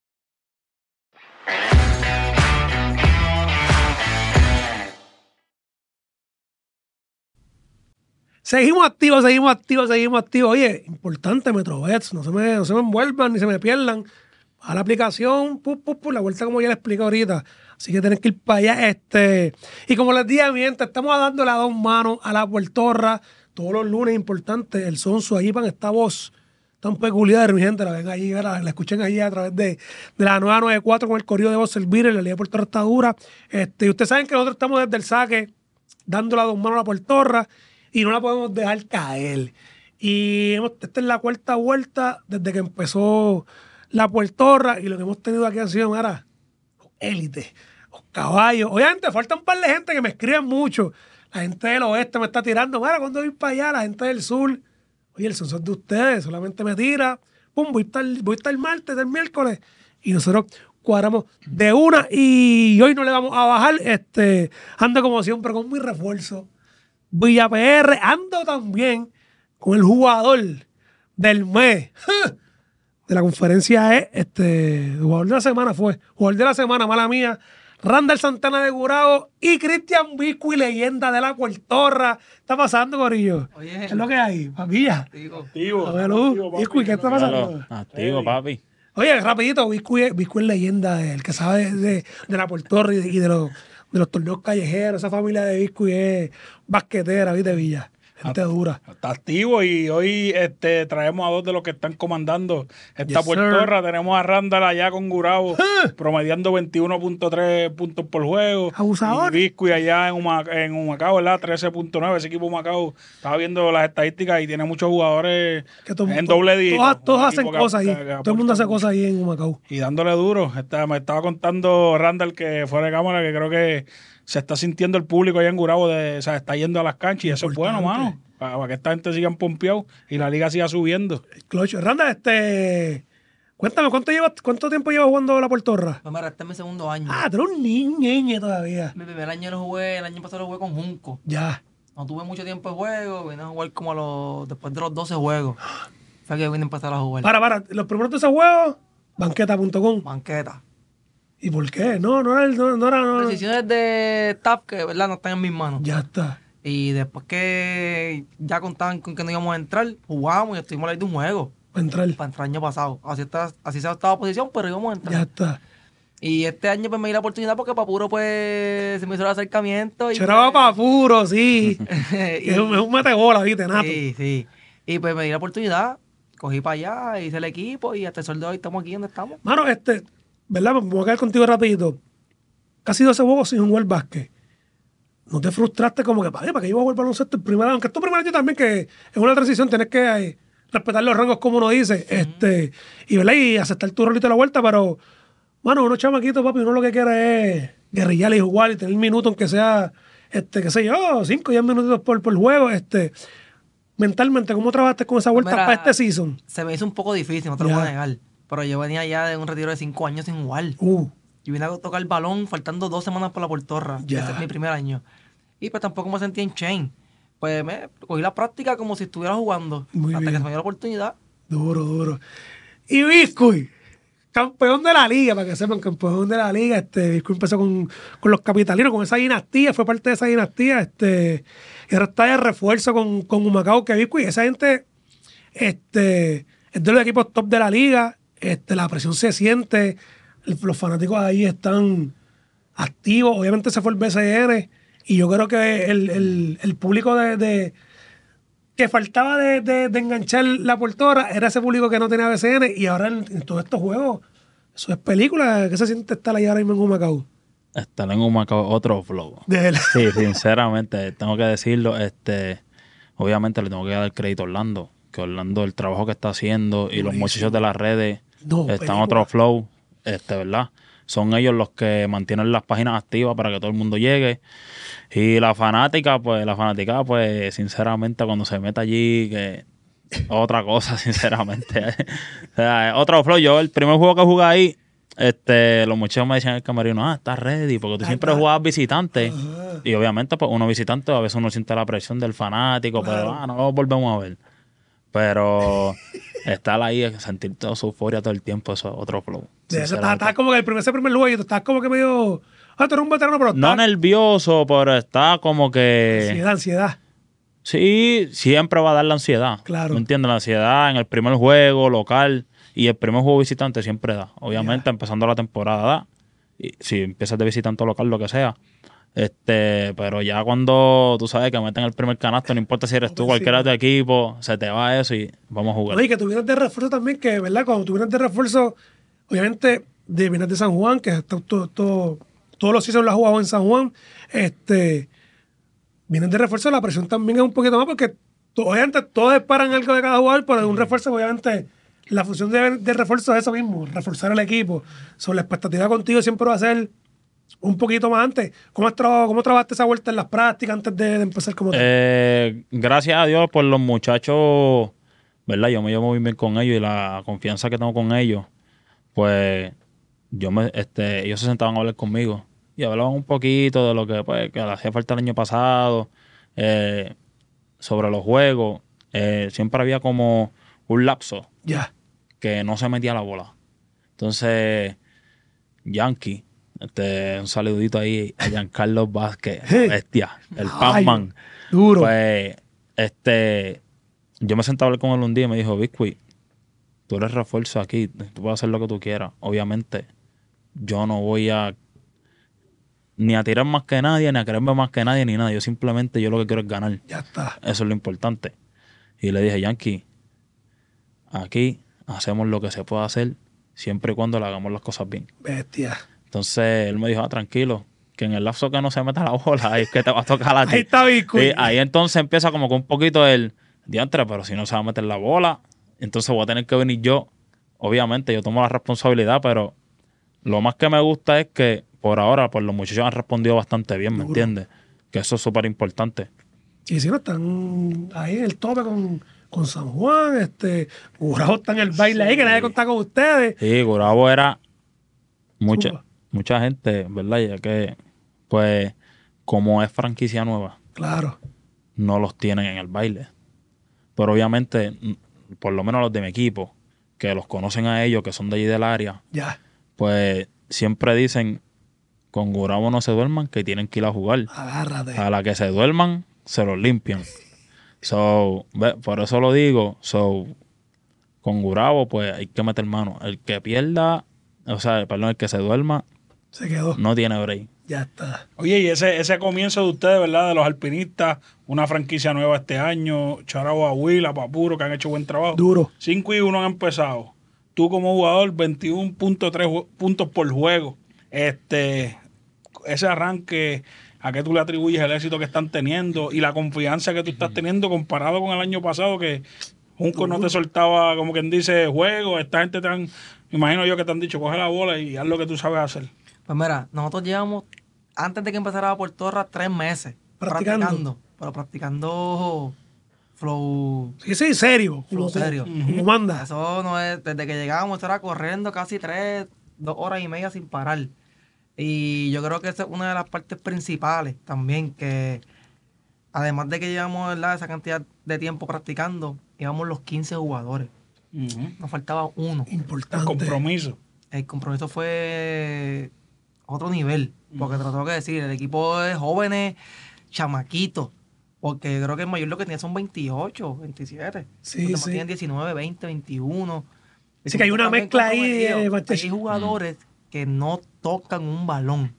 Seguimos activos, seguimos activos, seguimos activos. Oye, importante Metrobets, no se me, no se me envuelvan ni se me pierdan. A la aplicación, pu, pu, pu, la vuelta como ya les expliqué ahorita. Así que tienen que ir para allá. Este, y como les dije, mi gente, estamos dándole a dos manos a la Puertorra. Todos los lunes, importante, el Sonso allí para esta voz tan peculiar, mi gente. La ven allí, la, la escuchen allí a través de, de la nueva noventa y cuatro con el corrido de voz servir en la Liga de Puertorra está dura. Este, y ustedes saben que nosotros estamos desde el saque dándole a dos manos a la Puertorra. Y no la podemos dejar caer. Y hemos, esta es la cuarta vuelta desde que empezó la Puertorra. Y lo que hemos tenido aquí ha sido, mira, los élites, los caballos. Obviamente, falta un par de gente que me escriben mucho. La gente del oeste me está tirando. Mira, ¿cuándo voy para allá? La gente del sur. Oye, el son de ustedes. Solamente me tira. Pum, voy a estar, voy a estar el martes, el miércoles. Y nosotros cuadramos de una. Y hoy no le vamos a bajar. Este, ando como siempre con mi refuerzo. Villa P R, ando también con el jugador del mes de la conferencia es este jugador de la semana fue, jugador de la semana, mala mía, Randall Santana de Gurabo y Cristian Viscu y leyenda de la Puertorra. ¿Qué está pasando, corillo? Oye, ¿qué es lo que hay, papilla? Activo. Activo. A ver, Luz, Viscu, ¿qué está pasando? Activo, papi. Oye, rapidito, Viscu es, Viscu es leyenda, el que sabe de, de, de la Puertorra y de, y de los de los torneos callejeros. Esa familia de Viscu es basquetera, ¿viste, Villa? Gente dura. Está activo y hoy este, traemos a dos de los que están comandando esta Yes, Puertorra. sir. Tenemos a Randall allá con Gurabo, promediando veintiuno punto tres puntos por juego. Abusador. Y Viscu allá en, Huma, en Humacao, ¿verdad? trece punto nueve. Ese equipo de Humacao, estaba viendo las estadísticas y tiene muchos jugadores Que todo- en todo- doble dígito. Todos, todos Un hacen equipo que- cosas ahí. que- que Todo el mundo hace aporta cosas ahí en Humacao. y dándole duro. Está- me estaba contando Randall que fuera de cámara que creo que se está sintiendo el público allá en Gurabo, de, o sea, está yendo a las canchas y eso es bueno, Importante. mano. Para, para que esta gente siga pompeado y la liga siga subiendo. Clutch. Randa, este. Cuéntame, ¿cuánto, llevas, ¿cuánto tiempo llevas jugando la Puertorra? Pues mira, este es mi segundo año. Ah, tú eres un niño todavía. Mi primer año lo jugué, el año pasado lo jugué con Junco. Ya. No tuve mucho tiempo de juego, vine a jugar como a los, después de los doce juegos. Fue que vine a empezar a jugar. Para, para. Los primeros de esos juegos, banqueta punto com. Banqueta. ¿Y por qué? No, no era. el- No, no era no, Decisiones de staff que, ¿verdad? No están en mis manos. ya está. Y después que ya contaban con que no íbamos a entrar, jugamos y estuvimos ahí de un juego. Para entrar. Para entrar el año pasado. Así, está, así se ha estado posición, pero íbamos a entrar. Ya está. Y este año pues me di la oportunidad porque Papuro pues se me hizo el acercamiento. Y, Choraba pues, para puro, sí. y- es un, es un metebola, ¿viste? Nato. Sí, sí. Y pues me di la oportunidad, cogí para allá, hice el equipo y hasta el sol de hoy estamos aquí donde estamos. Mano, este. ¿Verdad? Me voy a quedar contigo rapidito. Casi doce juegos sin jugar básquet. no te frustraste como que, ¿para qué iba a jugar baloncesto el primer año? Aunque esto primer año también, que es una transición, tienes que eh, respetar los rangos como uno dice, uh-huh. este, y, ¿verdad? Y aceptar tu rolito de la vuelta, pero, bueno, unos chamaquitos, papi, uno lo que quiere es guerrillar y jugar y tener minutos, aunque sea, este, qué sé yo, cinco o diez minutos por, por juego, este, mentalmente, ¿cómo trabajaste con esa vuelta Mira, para este season? Se me hizo un poco difícil, no te lo voy a negar, pero yo venía ya de un retiro de cinco años sin jugar. Uh. Yo vine a tocar el balón faltando dos semanas por la portorra. Ya. Ese es mi primer año. Y pues tampoco me sentí en chain. Pues me cogí la práctica como si estuviera jugando. Muy hasta bien. que se me dio la oportunidad. Duro, duro. Y Biscuit, campeón de la liga, para que sepan, campeón de la liga. Este, Biscuit empezó con, con los capitalinos, con esa dinastía, fue parte de esa dinastía. Este, y ahora está de refuerzo con, con Humacao, que Biscuit, esa gente este, es de los equipos top de la liga. Este, la presión se siente. Los fanáticos ahí están activos. Obviamente se fue el B C N y yo creo que el, el, el público de, de que faltaba de, de, de enganchar la portora era ese público que no tenía B C N y ahora en, en todos estos juegos eso es película. ¿Qué se siente estar ahí ahora mismo en Humacao? Estar en Humacao otro flow. De la... Sí, sinceramente, tengo que decirlo. Este, obviamente le tengo que dar crédito a Orlando, que Orlando el trabajo que está haciendo y los muchachos de las redes no, están película. otro flow. Este, ¿verdad? Son ellos los que mantienen las páginas activas para que todo el mundo llegue. Y la fanática, pues, la fanática, pues, sinceramente, cuando se mete allí, que otra cosa, sinceramente. O sea, otro flow. Yo, el primer juego que jugué ahí, este, los muchachos me decían en el camerino, ah, estás ready, porque tú siempre jugabas visitante. Ajá. Y obviamente, pues, uno visitante, a veces uno siente la presión del fanático, claro. Pero, ah, no lo volvemos a ver. Pero estar ahí, sentir toda su euforia todo el tiempo, eso es otro flow. Estás está como que el primer, ese primer lugar, estás como que medio... Ah, tú eres un veterano, pero... No está... nervioso, pero está como que... Ansiedad, ansiedad. Sí, siempre va a dar la ansiedad. Claro. ¿Me entiendes? La ansiedad en el primer juego local y el primer juego visitante siempre da. Obviamente, yeah. Empezando la temporada da. Y si empiezas de visitante local, lo que sea. Este, pero ya cuando tú sabes que meten el primer canasto, no importa si eres tú, cualquiera de tu equipo, se te va eso y vamos a jugar. Oye, que tú vienes de refuerzo también, que, ¿verdad? Cuando tú vienes de refuerzo, obviamente, de vienes de San Juan, que todo, todo, todo, todos los seasons lo has jugado en San Juan, este, vienes de refuerzo, la presión también es un poquito más, porque obviamente todos esperan algo de cada jugador, pero de un refuerzo, obviamente, la función de, de refuerzo es eso mismo, reforzar el equipo. Sobre la expectativa contigo siempre va a ser un poquito más antes. ¿Cómo, has trabajado, cómo trabajaste esa vuelta en las prácticas antes de, de empezar como tal? Eh, gracias a Dios por los muchachos, ¿verdad? Yo me llevo muy bien con ellos y la confianza que tengo con ellos, pues yo me, este, ellos se sentaban a hablar conmigo y hablaban un poquito de lo que, pues, que le hacía falta el año pasado, eh, sobre los juegos. Eh, siempre había como un lapso yeah. que no se metía la bola. Entonces, Yankee, Este, un saludito ahí a Giancarlo Vázquez, la bestia, el Pac-Man. Duro. Pues, este, yo me senté a hablar con él un día y me dijo, Biscuit, tú eres refuerzo aquí, tú puedes hacer lo que tú quieras. Obviamente, yo no voy a ni a tirar más que nadie, ni a quererme más que nadie, ni nada. Yo simplemente, yo lo que quiero es ganar. Ya está. Eso es lo importante. Y le dije, Yankee, aquí hacemos lo que se pueda hacer siempre y cuando le hagamos las cosas bien. Bestia. Entonces él me dijo, ah, tranquilo, que en el lapso que no se meta la bola, ahí es que te va a tocar a ti. Ahí está Biscuit. Y ahí entonces empieza como que un poquito el diantre, pero si no se va a meter la bola, entonces voy a tener que venir yo. Obviamente yo tomo la responsabilidad, pero lo más que me gusta es que por ahora, pues los muchachos han respondido bastante bien, ¿me Duro. entiendes? Que eso es súper importante. Y si no, están ahí en el tope con, con San Juan, este, Gurabo está en el baile ahí, que nadie contaba con ustedes. Sí, Gurabo era mucha... Uba. Mucha gente, ¿verdad? Ya que, pues, como es franquicia nueva, claro, no los tienen en el baile. Pero obviamente, por lo menos los de mi equipo, que los conocen a ellos, que son de allí del área, ya. pues siempre dicen, con Gurabo no se duerman, que tienen que ir a jugar. Agárrate. A la que se duerman, se los limpian. So, ve, por eso lo digo, so, con Gurabo, pues hay que meter mano. El que pierda, o sea, perdón, el que se duerma, Se quedó. no tiene break. Ya está. Oye, y ese, ese comienzo de ustedes, ¿verdad? De los alpinistas, una franquicia nueva este año, Charao a Huila, Papuro, que han hecho buen trabajo. Duro. cinco y uno han empezado. Tú como jugador, veintiuno punto tres puntos por juego. Este, ese arranque, ¿A qué tú le atribuyes el éxito que están teniendo y la confianza que tú estás teniendo comparado con el año pasado que Junco no te soltaba, como quien dice, juego? Esta gente te han, me imagino yo que te han dicho, coge la bola y haz lo que tú sabes hacer. Pues mira, nosotros llevamos, antes de que empezara Puertorra, tres meses Practicando. practicando. Pero practicando flow, Sí, sí, serio. flow Como, serio. como manda. Eso no es, desde que llegábamos, eso era corriendo casi tres, dos horas y media sin parar. Y yo creo que esa es una de las partes principales también, que además de que llevamos, ¿verdad?, esa cantidad de tiempo practicando, íbamos los quince jugadores. Uh-huh. Nos faltaba uno. El Importante. compromiso. El compromiso fue otro nivel, porque te lo tengo que decir, el equipo de jóvenes, chamaquitos, porque creo que el mayor lo que tenía son veintiocho, veintisiete. Sí, Los demás sí. tienen diecinueve, veinte, veintiuno. Así que hay una También mezcla ahí, comprometido. eh, Hay Manchester. jugadores que no tocan un balón.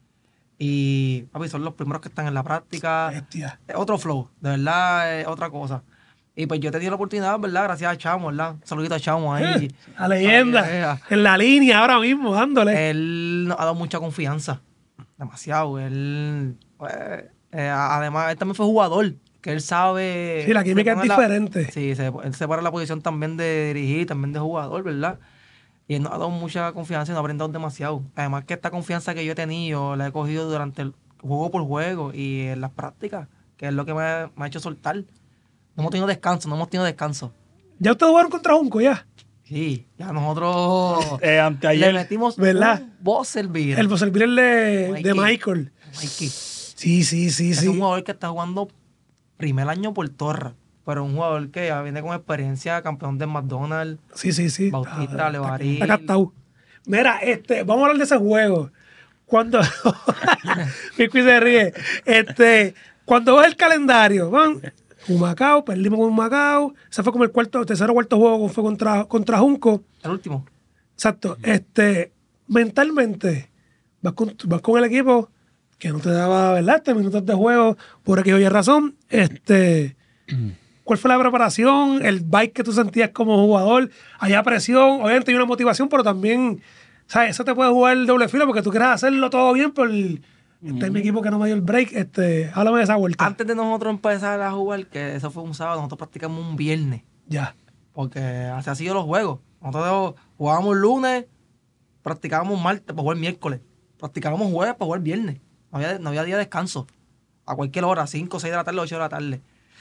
Y, papi, son los primeros que están en la práctica. Bestia. Es otro flow, de verdad, es otra cosa. Y pues yo he tenido la oportunidad, ¿verdad? Gracias a Chamo, ¿verdad? Un saludito a Chamo ahí. La leyenda. Para que vea. En la línea ahora mismo, dándole. Él nos ha dado mucha confianza. Demasiado. Él, pues, eh, además, él también fue jugador. Que él sabe. Sí, la química se es pone la- diferente. Sí, se, él se para la posición también de dirigir, también de jugador, ¿verdad? Y él nos ha dado mucha confianza y nos ha brindado demasiado. Además, que esta confianza que yo he tenido, la he cogido durante el juego por juego y en las prácticas, que es lo que me ha, me ha hecho soltar. No hemos tenido descanso, no hemos tenido descanso. ¿Ya ustedes jugaron contra Junco ya? Sí, ya nosotros Eh, le anteayer. metimos ¿Verdad? un buzzer beater. El servir el de, Mikey. de Michael. Mikey. Sí, sí, sí, Es un sí. jugador que está jugando primer año por Torra, pero un jugador que ya viene con experiencia, campeón de McDonald's, Sí, sí, sí. Bautista, Está- Levaril. Está captado. Mira, este, vamos a hablar de ese juego. Cuando. Pico y se ríe. Este, cuando ves el calendario, van. Humacao, perdimos con Humacao. Ese fue como el cuarto, tercero o cuarto juego que fue contra, contra Junco. el último. Exacto. Este, mentalmente, vas con, vas con el equipo que no te daba, ¿verdad? Este, minutos de juego, por aquí oye razón. Este, ¿cuál fue la preparación? El bike que tú sentías como jugador. Había presión, obviamente hay una motivación, pero también, ¿sabes? Eso te puede jugar el doble filo porque tú quieres hacerlo todo bien, pero el, este es mi equipo que no me dio el break. Este, háblame de esa vuelta. Antes de nosotros empezar a jugar, que eso fue un sábado, nosotros practicamos un viernes, Ya. porque así han sido los juegos. Nosotros jugábamos lunes, practicábamos martes para jugar miércoles, practicábamos jueves para jugar viernes. No había, no había día de descanso. A cualquier hora, cinco, seis de la tarde, ocho de la tarde.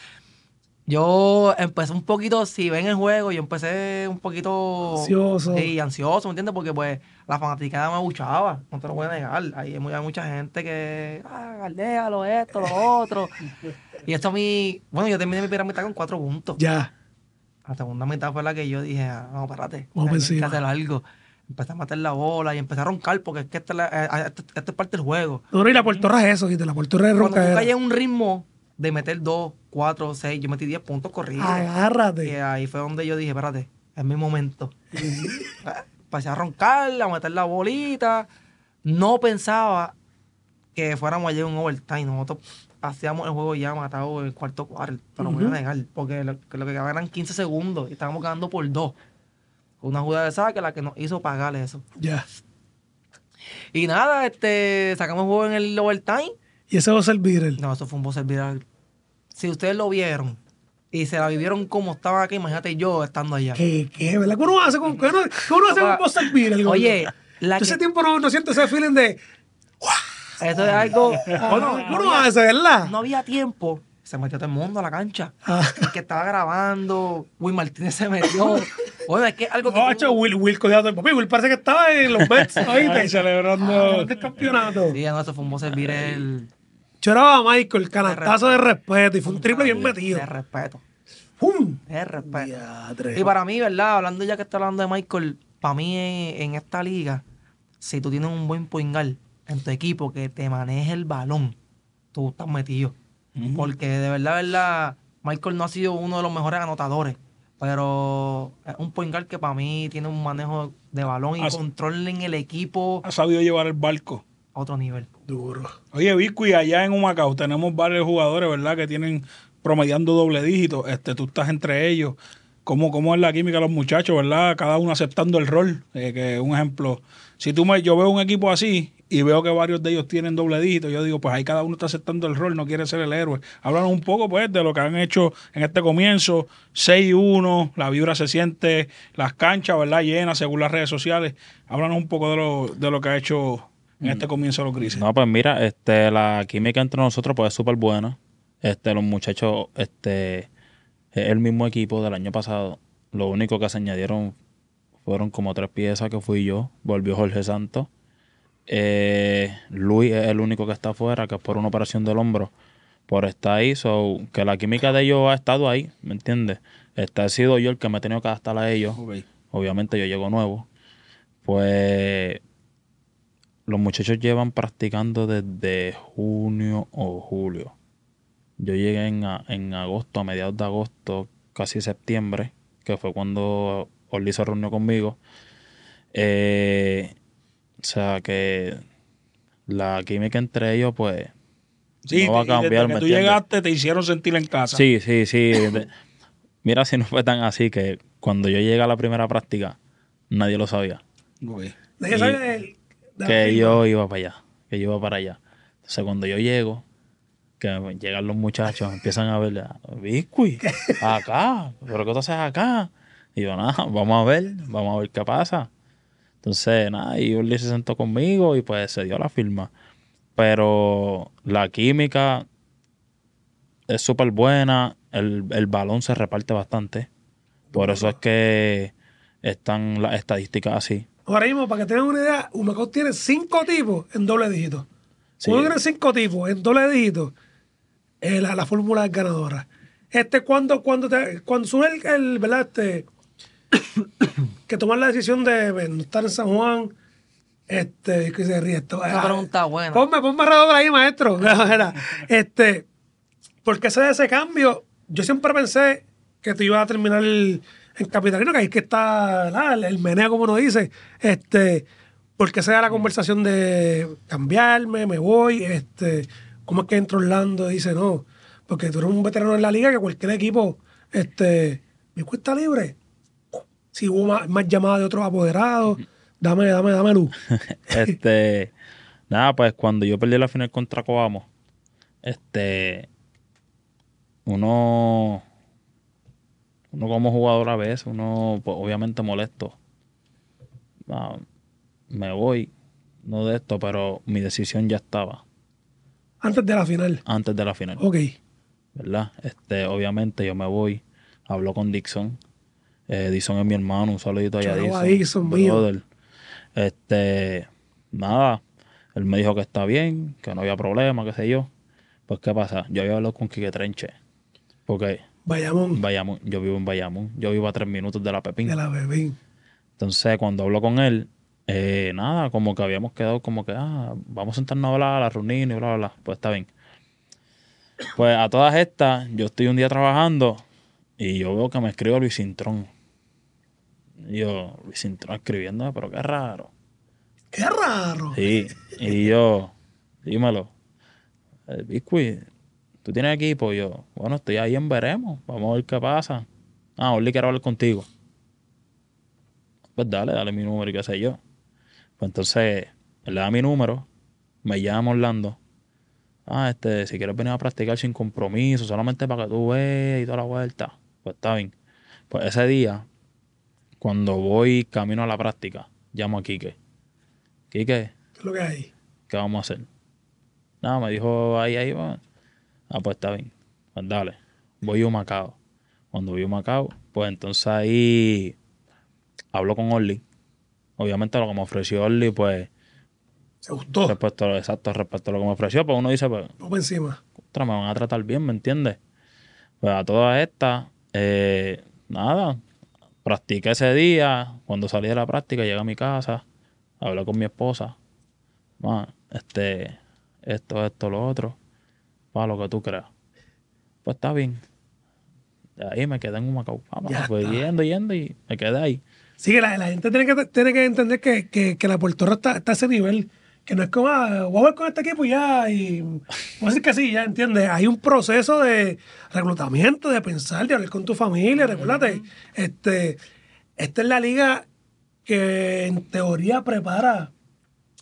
Yo empecé un poquito, si ven el juego, yo empecé un poquito... Ansioso. Sí, ansioso, ¿me entiendes? Porque pues la fanaticada me abuchaba, no te lo voy a negar. Hay, mu- hay mucha gente que, ah, galdéalo, esto, lo otro. Y esto a mí, bueno, yo terminé mi primera mitad con cuatro puntos. Ya. La segunda mitad fue la que yo dije, ah, no, espérate, Vamos por hay que encima. hacer algo. Empecé a matar la bola y empecé a roncar porque es que esta es, la- eh, esto- esto es parte del juego. No, no, y la portorra es eso, ¿viste? La portorra es Cuando tú ronca. caes en un ritmo de meter dos, cuatro, seis, yo metí diez puntos corridos. Y Agárrate. ahí fue donde yo dije, espérate, es mi momento. Pasé a roncar, a meter la bolita. No pensaba que fuéramos a llegar a un overtime. Nosotros hacíamos el juego ya matado en el cuarto cuarto. Pero voy a negar, porque lo, que lo que quedaba eran quince segundos y estábamos ganando por dos. Una jugada de saque la que nos hizo pagar eso. Ya. Y nada, este, sacamos el juego en el overtime. Y ese va a ser viral. No, eso fue un buzzer viral. Si ustedes lo vieron y se la vivieron como estaban aquí, imagínate yo estando allá. ¿Qué, qué, verdad? ¿Qué uno hace con, qué uno, qué uno hace con Buzzer Beater? Oye, la Yo ese que- tiempo no, no siento ese feeling de. Eso es algo. ¿Cómo uno hace, verdad? No había tiempo. Se metió todo el mundo a la cancha. Ah. El que estaba grabando, Will Martínez se metió. Oye, es que algo que. No, hecho, Will, Will cogió todo el papi. Will parece que estaba en los Mets. Ahí ¿Oíste? celebrando. El campeonato. Sí, no, eso fue un buzzer viral. Choraba a Michael, canatazo de respeto. Y fue un triple bien metido. De respeto. ¡Pum! De respeto. Diatre. Y para mí, ¿verdad? Hablando ya que está hablando de Michael, para mí en, en esta liga, si tú tienes un buen point guard en tu equipo que te maneje el balón, tú estás metido. Porque de verdad, verdad, Michael no ha sido uno de los mejores anotadores, pero es un point guard que para mí tiene un manejo de balón y As- control en el equipo Ha sabido llevar el barco. a otro nivel. Duro. Oye, Vico, y allá en Humacao tenemos varios jugadores, ¿verdad? Que tienen promediando doble dígito. Este, tú estás entre ellos. ¿Cómo, cómo es la química de los muchachos, verdad? Cada uno aceptando el rol. Eh, que un ejemplo, si tú me, yo veo un equipo así y veo que varios de ellos tienen doble dígito, yo digo, pues ahí cada uno está aceptando el rol, no quiere ser el héroe. Háblanos un poco, pues, de lo que han hecho en este comienzo, seis y uno, la vibra se siente, las canchas, ¿verdad?, llenas según las redes sociales. Háblanos un poco de lo, de lo que ha hecho en este comienzo de los Grises. No, pues mira, este, la química entre nosotros pues es súper buena. Este, los muchachos, este, es el mismo equipo del año pasado. Lo único que se añadieron fueron como tres piezas, que fui yo. Volvió Jorge Santos. Eh, Luis es el único que está afuera, que es por una operación del hombro. Por estar ahí, so, que la química de ellos ha estado ahí, ¿me entiendes? Este ha sido yo el que me he tenido que adaptar a ellos. Okay. Obviamente yo llego nuevo. Pues los muchachos llevan practicando desde junio o julio. Yo llegué en, a- en agosto, a mediados de agosto, casi septiembre, que fue cuando Orly se reunió conmigo. Eh, o sea que la química entre ellos, pues, Sí, no va a te- y desde cambiar, que ¿me tú entiendes? llegaste, te hicieron sentir en casa. Sí, sí, sí. De- mira, si no fue tan así que cuando yo llegué a la primera práctica, nadie lo sabía. Okay. Nadie Y- sabe de- de la Que firma. yo iba para allá, que yo iba para allá. Entonces cuando yo llego, que llegan los muchachos, empiezan a ver, Biscuit, acá, pero ¿qué tú haces acá? Y yo, nada, vamos a ver, vamos a ver qué pasa. Entonces, nada, y Urli se sentó conmigo y pues se dio la firma. Pero la química es súper buena, el, el balón se reparte bastante. Por eso es que están las estadísticas así. Ahora mismo, para que tengan una idea, Humacao tiene cinco tipos en doble dígito. Sí. Uno tiene cinco tipos en doble dígito. eh, la, la fórmula es ganadora. Este, cuando, cuando, te, cuando sube el, el, ¿verdad? Este, que toman la decisión de eh, no estar en San Juan, este, que se ríe esto. Esa Ah, pregunta buena. Ponme, ponme redobla ahí, maestro. Era, este, ¿por qué se da ese cambio? Yo siempre pensé que tú ibas a terminar el- en Capitalino, que ahí es que está, ¿verdad?, el, el meneo, como uno dice. Este, ¿por qué se da la conversación de cambiarme, me voy? Este, ¿cómo es que entra Orlando y dice no? Porque tú eres un veterano en la liga que cualquier equipo, este, ¿me cuesta libre? Si hubo más, más llamadas de otros apoderados, dame, dame, dame luz. Este, nada, pues cuando yo perdí la final contra Coamo, este, uno, uno como jugador a veces, uno pues, obviamente molesto. Ah, me voy, no de esto, pero mi decisión ya estaba Antes de la final. antes de la final, Ok. ¿verdad? Este, obviamente yo me voy, hablo con Dixon. Eh, Dixon es mi hermano, un saludito allá a Chao a Dixon. Dixon, mío. brother. Este, nada, él me dijo que está bien, que no había problema, qué sé yo. Pues, ¿qué pasa? Yo había hablado con Quique Trenche, porque Bayamón, Bayamón, yo vivo en Bayamón, yo vivo a tres minutos de la Pepín. de la Bebín. Entonces, cuando hablo con él, eh, nada, como que habíamos quedado como que, ah, vamos a sentarnos a hablar, a la reunión y bla, bla, bla. Pues está bien. Pues a todas estas, yo estoy un día trabajando y yo veo que me escribe Luis Cintrón. Y yo, Luis Cintrón escribiéndome, pero qué raro. ¡Qué raro! Sí, y yo, dímelo, el Biscuit, ¿tú tienes equipo? Y yo, bueno, estoy ahí en veremos, vamos a ver qué pasa. Ah, Orly quiero hablar contigo. Pues dale, dale mi número y qué sé yo. Pues entonces, él le da mi número, me llama Orlando. Ah, este, si quieres venir a practicar sin compromiso, solamente para que tú veas y toda la vuelta. Pues está bien. Pues ese día, cuando voy camino a la práctica, llamo a Quique. Quique, ¿Qué es lo que hay? ¿qué vamos a hacer? Nada, me dijo ahí, ahí va. Ah, pues está bien. Pues dale. Voy a Humacao. Cuando voy a Humacao, pues entonces ahí hablo con Orly. Obviamente lo que me ofreció Orly, pues, Se gustó. respecto a lo exacto, respecto a lo que me ofreció, pues uno dice, pues, Vamos encima. contra, me van a tratar bien, ¿me entiendes? Pues a todas estas, eh, nada, practiqué ese día. Cuando salí de la práctica, llegué a mi casa, hablé con mi esposa. Ma, este, esto, esto, lo otro, para lo que tú creas. Pues está bien. De ahí me quedé en Humacao. Vamos, Ya pues está. yendo, yendo y me quedé ahí. Sí, que la, la gente tiene que, tiene que entender que, que, que la Puerto Rico está, está a ese nivel. Que no es como, ah, voy a jugar con este equipo y ya. Y voy a decir que sí, ya entiendes. Hay un proceso de reclutamiento, de pensar, de hablar con tu familia. Recuérdate, este, esta es la liga que en teoría prepara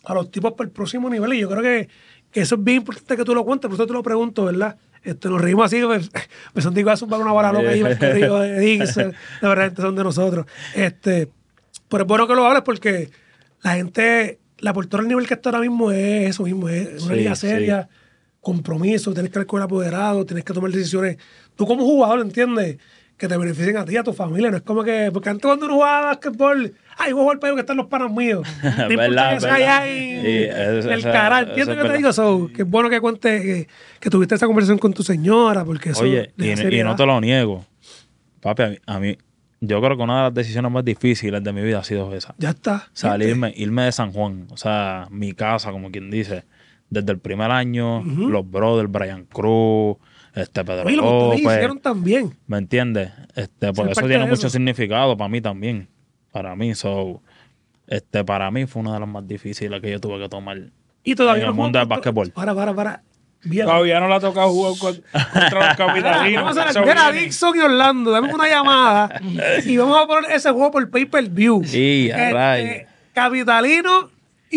a los tipos para el próximo nivel. Y yo creo que, que eso es bien importante que tú lo cuentes, por eso te lo pregunto, ¿verdad? Este, nos reímos así, pues, me son digo, eso para una vara loca ahí, el corrido de Dixon, de verdad, este son de nosotros. Este, pero es bueno que lo hables porque la gente, la portera al nivel que está ahora mismo es eso mismo, es una Sí, liga seria, sí. compromiso, tienes que ver con el apoderado, tienes que tomar decisiones. Tú como jugador, ¿entiendes? Que te beneficien a ti y a tu familia. No es como que, porque antes cuando uno jugaba básquetbol, ay, voy a jugar para que están los panas míos. No importa Verdad, que sea verdad. allá en Sí, eso- el eso- canal. eso ¿Entiendes es lo que te digo? So, que es bueno que cuentes que, que tuviste esa conversación con tu señora, porque eso Oye, le da y, y seriedad. no te lo niego. Papi, a mí, a mí- yo creo que una de las decisiones más difíciles de mi vida ha sido esa. Ya está. Salirme, irme de San Juan. O sea, mi casa, como quien dice. Desde el primer año, los brothers, Brian Cruz, este Pedro Oye, lo que ustedes López. hicieron también. ¿Me entiendes? Este, Ser porque eso parte tiene de mucho eso. significado para mí también. Para mí, so, este, para mí fue una de las más difíciles que yo tuve que tomar Y todavía en no el mundo del jugó contra- básquetbol. Para, para, para. Bien. Todavía no le ha tocado jugar con- contra los capitalinos. Vamos a Eso ver, a viene. Dixon y Orlando, dame una llamada y vamos a poner ese juego por pay-per-view. Y a rayos. Capitalino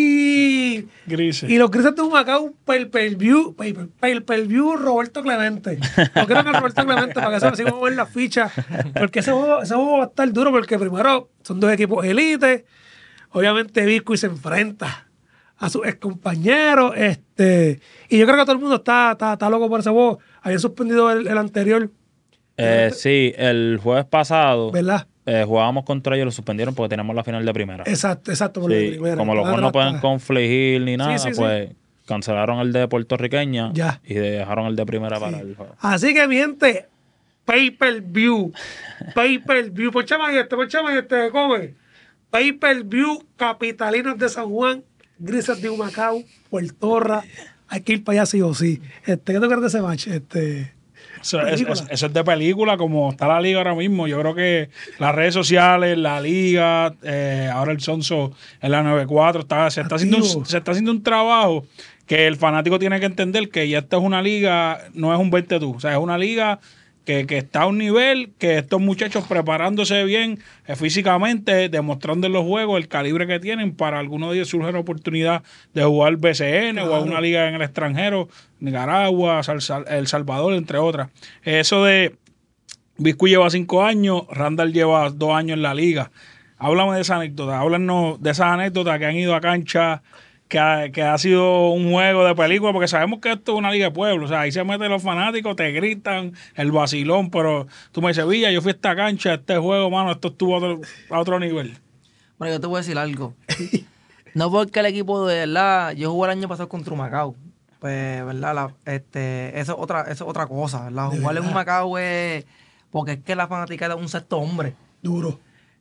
y, Grises. y los Grises de Humacao, pay-per-view, pay-per- pay-per-view Roberto Clemente. No quiero que Roberto Clemente para que se así vamos a ver la ficha. Porque ese juego, ese juego va a estar duro porque primero son dos equipos elite. Obviamente Biscuit se enfrenta a sus ex compañeros. Este, y yo creo que todo el mundo está, está, está loco por ese juego. Habían suspendido el, el anterior, Eh, sí, el jueves pasado ¿verdad? eh, jugábamos contra ellos, lo suspendieron porque tenemos la final de primera. Exacto, exacto. Por la Sí, primera. como los Estaba juegos no pueden arrastrada. confligir ni nada, sí, sí. pues cancelaron el de puertorriqueña Ya. y dejaron el de primera para el juego. Así que, mi gente, pay-per-view. Pay-per-view. Pues chama este, pues chama este, come. Pay-per-view, Capitalinos de San Juan, Grises de Humacao, Puertorra. Hay que ir para allá sí o sí. Este, ¿qué te crees de ese match? Este, Eso, es- película. es- eso es de película, como está la liga ahora mismo. Yo creo que las redes sociales, la liga, eh, ahora el Sonso en la noventa y cuatro, está, se, está haciendo Activo. un, se está haciendo un trabajo que el fanático tiene que entender que ya esta es una liga, no es un veinte tú. O sea, es una liga que, que está a un nivel que estos muchachos preparándose bien eh, físicamente, demostrando en los juegos el calibre que tienen. Para algunos de ellos surge la oportunidad de jugar B C N o a una liga en el extranjero, Nicaragua, Sal- Sal- El Salvador, entre otras. Eso de Biscuit lleva cinco años, Randall lleva dos años en la liga. Háblame de esa anécdota, háblanos de esas anécdotas que han ido a cancha, que ha, que ha sido un juego de película, porque sabemos que esto es una liga de pueblo, o sea, ahí se meten los fanáticos, te gritan, el vacilón, pero tú me dices, Villa, yo fui a esta cancha, este juego, mano, esto estuvo a otro, a otro nivel. Bueno, yo te voy a decir algo. No porque el equipo de verdad, yo jugué el año pasado contra un Macao. Pues, ¿verdad? La- este, eso es otra, eso es otra cosa, ¿verdad? De Jugar en un verdad. Macao es. Porque es que la fanática es un sexto hombre. duro.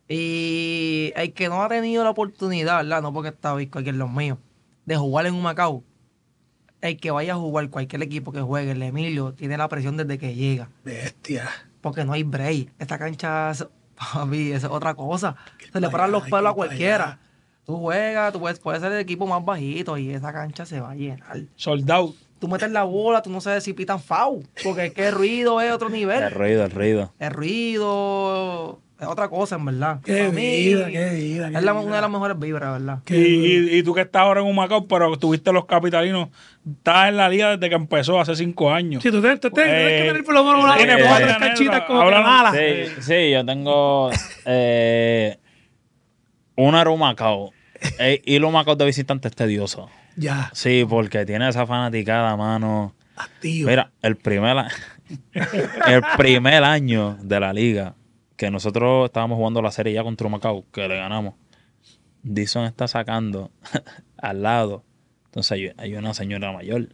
Y el que no ha tenido la oportunidad, ¿verdad? No porque está Visco aquí en los míos, de jugar en un Macao, el que vaya a jugar cualquier equipo que juegue, el Emilio, tiene la presión desde que llega. Bestia. Porque no hay break. Esta cancha, es- papi, es otra cosa. Se le pa' paran allá, los hay pelos que a ir pa' cualquiera. allá. Tú juegas, tú puedes, puedes ser el equipo más bajito y esa cancha se va a llenar. Soldado. Tú metes la bola, tú no sabes si pitan foul, porque es que el ruido es otro nivel. El ruido, el ruido. El ruido es otra cosa, en verdad. Qué Para mí, vida, qué vida. qué Es la- vida. una de las mejores vibras, ¿verdad? Y, y, y tú que estás ahora en un Macao, pero tuviste los capitalinos, estás en la liga desde que empezó hace cinco años. Sí, tú tienes, tú tienes- tienes que Eh, tener por lo menos una tiene una o cuatro tres canchitas como que Háblame- malas. Sí, sí, yo tengo eh, una era un Macao. Eh, ir a un Macao de visitante es tedioso. Ya, Sí, porque tiene esa fanaticada, mano. activo. Mira, el primer, a- el primer año de la liga que nosotros estábamos jugando la serie ya contra Macao, que le ganamos, Dixon está sacando al lado. Entonces hay, hay una señora mayor.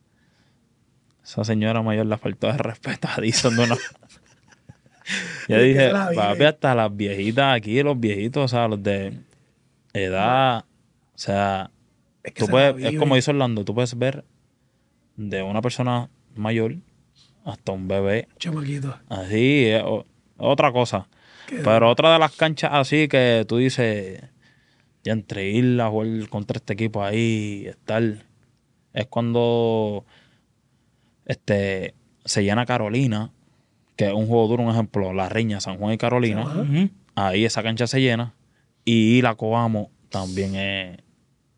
Esa señora mayor le faltó de respeto a Dixon. De una... Yo Es que dije, se la vive. papi, hasta las viejitas aquí, los viejitos, o sea, los de edad, o sea, Es que tú se puedes, la es vive. como dice Orlando, tú puedes ver de una persona mayor hasta un bebé, Chamaquito. así, es o- otra cosa. Qué Pero otra de las canchas así que tú dices, ya entre ir a jugar contra este equipo ahí, estar, es cuando este se llena Carolina, que es un juego duro, un ejemplo, La Reña, San Juan y Carolina, Ujú. ahí esa cancha se llena, y la Coamo también es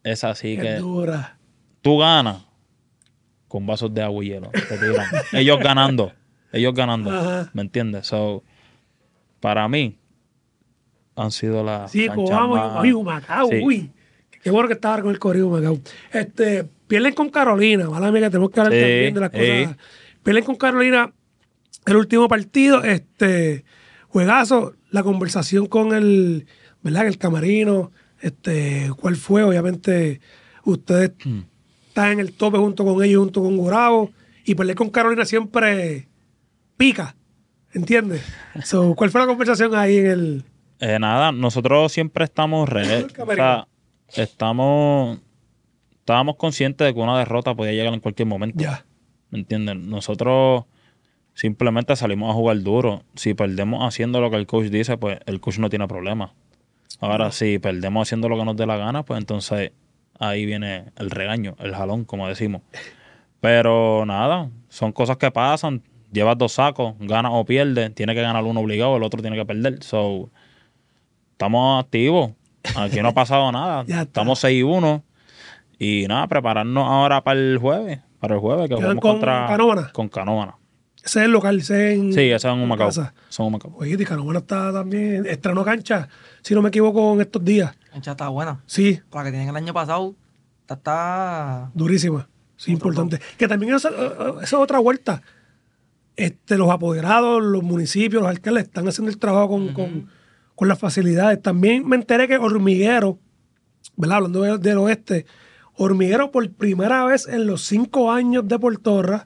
es así Es que dura. tú ganas con vasos de agua y hielo. Te tiran. Ellos ganando. Ellos ganando. Ajá. ¿Me entiendes? So, para mí, han sido las Sí, canchas Cobamos más... y Humacao, Sí. uy. Qué bueno que estaba con el corrido Humacao. Este, pierden con Carolina, ¿vale? Amiga, tenemos que hablar Sí, también de las sí. cosas. Pierden con Carolina el último partido, este, juegazo, la conversación con el, ¿verdad? El camarino, este, ¿cuál fue? Obviamente, ustedes Hmm. están en el tope junto con ellos, junto con Gurabo, y perder con Carolina siempre pica, ¿entiendes? So, ¿cuál fue la conversación ahí en el... Eh, nada, nosotros siempre estamos re, o sea, estamos estábamos conscientes de que una derrota podía llegar en cualquier momento. Ya. ¿Me entiendes? Nosotros simplemente salimos a jugar duro. Si perdemos haciendo lo que el coach dice, pues el coach no tiene problema. Ahora, si perdemos haciendo lo que nos dé la gana, pues entonces ahí viene el regaño, el jalón, como decimos. Pero nada, son cosas que pasan. Llevas dos sacos, ganas o pierdes. Tiene que ganar uno obligado, el otro tiene que perder. So, estamos activos. Aquí no ha pasado nada. Ya está. Estamos seis y uno. Y nada, prepararnos ahora para el jueves. Para el jueves que ¿Quedan jugamos con contra... Canóvana? Con Canóvana. Ese es el local, ese es en... Sí, ese es en Humacao. casa. Son Humacao. Oye, y Canóvana está también... Estrenó cancha, si no me equivoco, en estos días. La cancha está buena. Sí, La que tienen el año pasado está, está durísima. Sí, importante. Que también esa, esa es otra vuelta. Este, los apoderados, los municipios, los alcaldes están haciendo el trabajo con, con, con las facilidades. También me enteré que Hormiguero, ¿verdad? Hablando de- del oeste, Hormiguero por primera vez en los cinco años de Portorra,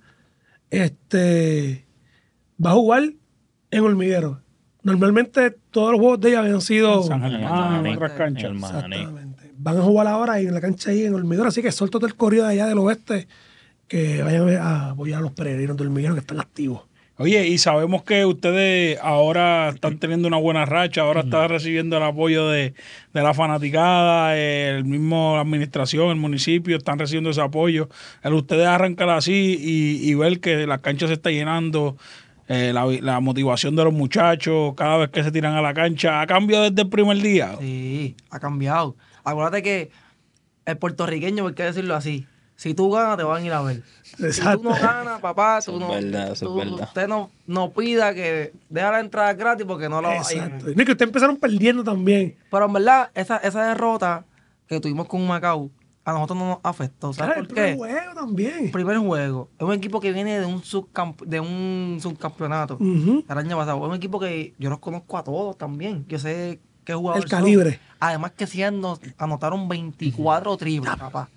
este, va a jugar en Hormiguero. Normalmente todos los juegos de ella habían sido... San Germán, en otras En canchas. el Maní. Exactamente. Van a jugar ahora en la cancha ahí en Hormiguero, así que suelto del corrido de allá del oeste que vayan a apoyar a los peregrinos de Hormiguero que están activos. Oye, y sabemos que ustedes ahora están teniendo una buena racha, ahora están recibiendo el apoyo de, de la fanaticada, el mismo la administración, el municipio, están recibiendo ese apoyo. El ustedes arrancar así y, y ver que la cancha se está llenando, eh, la, la motivación de los muchachos cada vez que se tiran a la cancha, ¿ha cambiado desde el primer día? Sí, ha cambiado. Acuérdate que el puertorriqueño, hay que decirlo así, si tú ganas te van a ir a ver. Exacto. Si tú no ganas, papá, tú Eso es no, verdad, eso es tú- verdad. usted no, no pida que deja la entrada gratis porque no lo va a ir. Exacto. No, y que ustedes empezaron perdiendo también. Pero en verdad, esa, esa derrota que tuvimos con Macao, a nosotros no nos afectó. ¿Sabes Claro, el por primer qué? juego también. Primer juego. Es un equipo que viene de un, subcamp de un subcampeonato. Ujú. El año pasado. Es un equipo que yo los conozco a todos también. Yo sé qué jugadores El son. calibre. Además que sí nos anotaron veinticuatro triples, papá.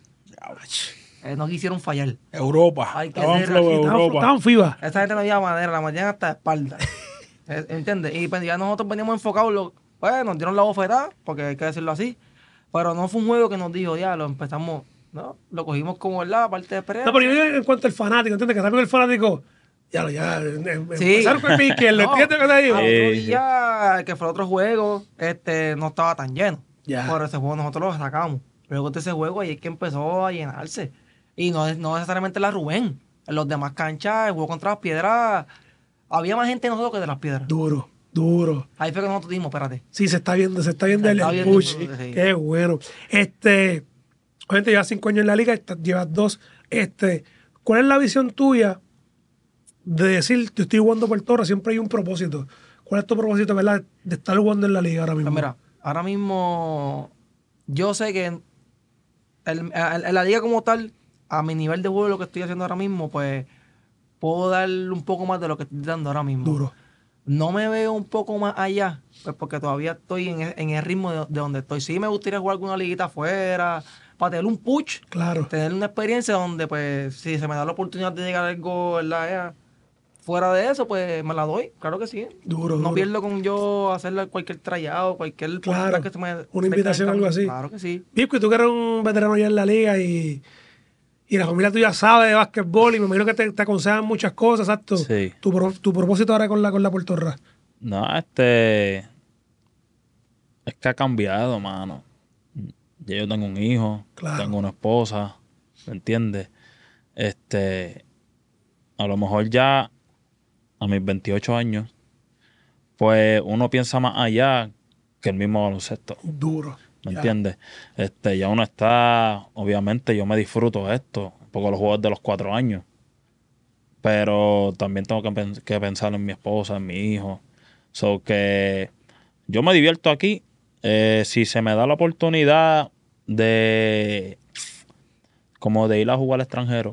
Eh, no quisieron fallar. Europa, Hay que estaban ser flow de así, Estaban, Europa. estaban FIBA. Esa gente no había madera, la mañana hasta de espalda. Eh, ¿Entiendes? Y pues ya nosotros veníamos enfocados, lo, pues nos dieron la bofetada, porque hay que decirlo así. Pero no fue un juego que nos dijo, ya, lo empezamos, ¿no? Lo cogimos como, ¿verdad? Parte de prensa. No, pero yo digo en cuanto al fanático, ¿entiendes? Que también el fanático, ya lo, ya, eh, eh, Sí. empezaron con el pie izquierdo, No, ¿entiendes lo que te digo? al Sí, otro sí. día, que fue el otro juego, este, no estaba tan lleno. Ya. Por ese juego nosotros lo sacamos. Luego de ese juego, ahí es que empezó a llenarse. Y no, no necesariamente la Rubén. En los demás canchas, el juego contra las piedras, había más gente de nosotros que de las piedras. Duro, duro. Ahí fue que nosotros dijimos, espérate. Sí, se está viendo, se está viendo Se el, está el viendo, push. sí. Qué bueno. Este, obviamente llevas cinco años en la liga, esta- llevas dos. Este, ¿cuál es la visión tuya de decir, te estoy jugando por Torre? Siempre hay un propósito. ¿Cuál es tu propósito, verdad, de estar jugando en la liga ahora mismo? Pues mira, ahora mismo yo sé que en, el- en- en la liga como tal, a mi nivel de juego, lo que estoy haciendo ahora mismo, pues puedo dar un poco más de lo que estoy dando ahora mismo. Duro. No me veo un poco más allá, pues porque todavía estoy en, e- en el ritmo de, de donde estoy. Sí me gustaría jugar alguna liguita afuera, para tener un push, Claro. tener una experiencia donde, pues, si se me da la oportunidad de llegar a algo, ¿verdad? Fuera de eso, pues me la doy, claro que sí. Duro, No duro. pierdo con yo hacerle cualquier trayado, cualquier Claro. oportunidad que se me Una invitación o algo así. Claro que sí. Pisco, y tú que eres un veterano ya en la liga y, y la familia tuya sabe de básquetbol y me imagino que te, te aconsejan muchas cosas, exacto. Sí. Tu, pro- tu propósito ahora con la, con la Puerto Rico. No, este. Es que ha cambiado, mano. Ya yo tengo un hijo, Claro. tengo una esposa, ¿me entiendes? Este. A lo mejor ya a mis veintiocho años, pues uno piensa más allá que el mismo baloncesto. Duro. ¿me Ya. entiendes? Este, ya uno está, obviamente yo me disfruto esto, porque los juegos de los cuatro años, pero también tengo que, pen- que pensar en mi esposa, en mi hijo. So que yo me divierto aquí. Eh, si se me da la oportunidad de como de ir a jugar al extranjero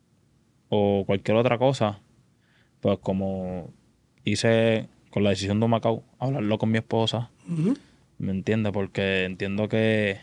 o cualquier otra cosa, pues como hice con la decisión de Macao, hablarlo con mi esposa, Ujú. ¿me entiendes? Porque entiendo que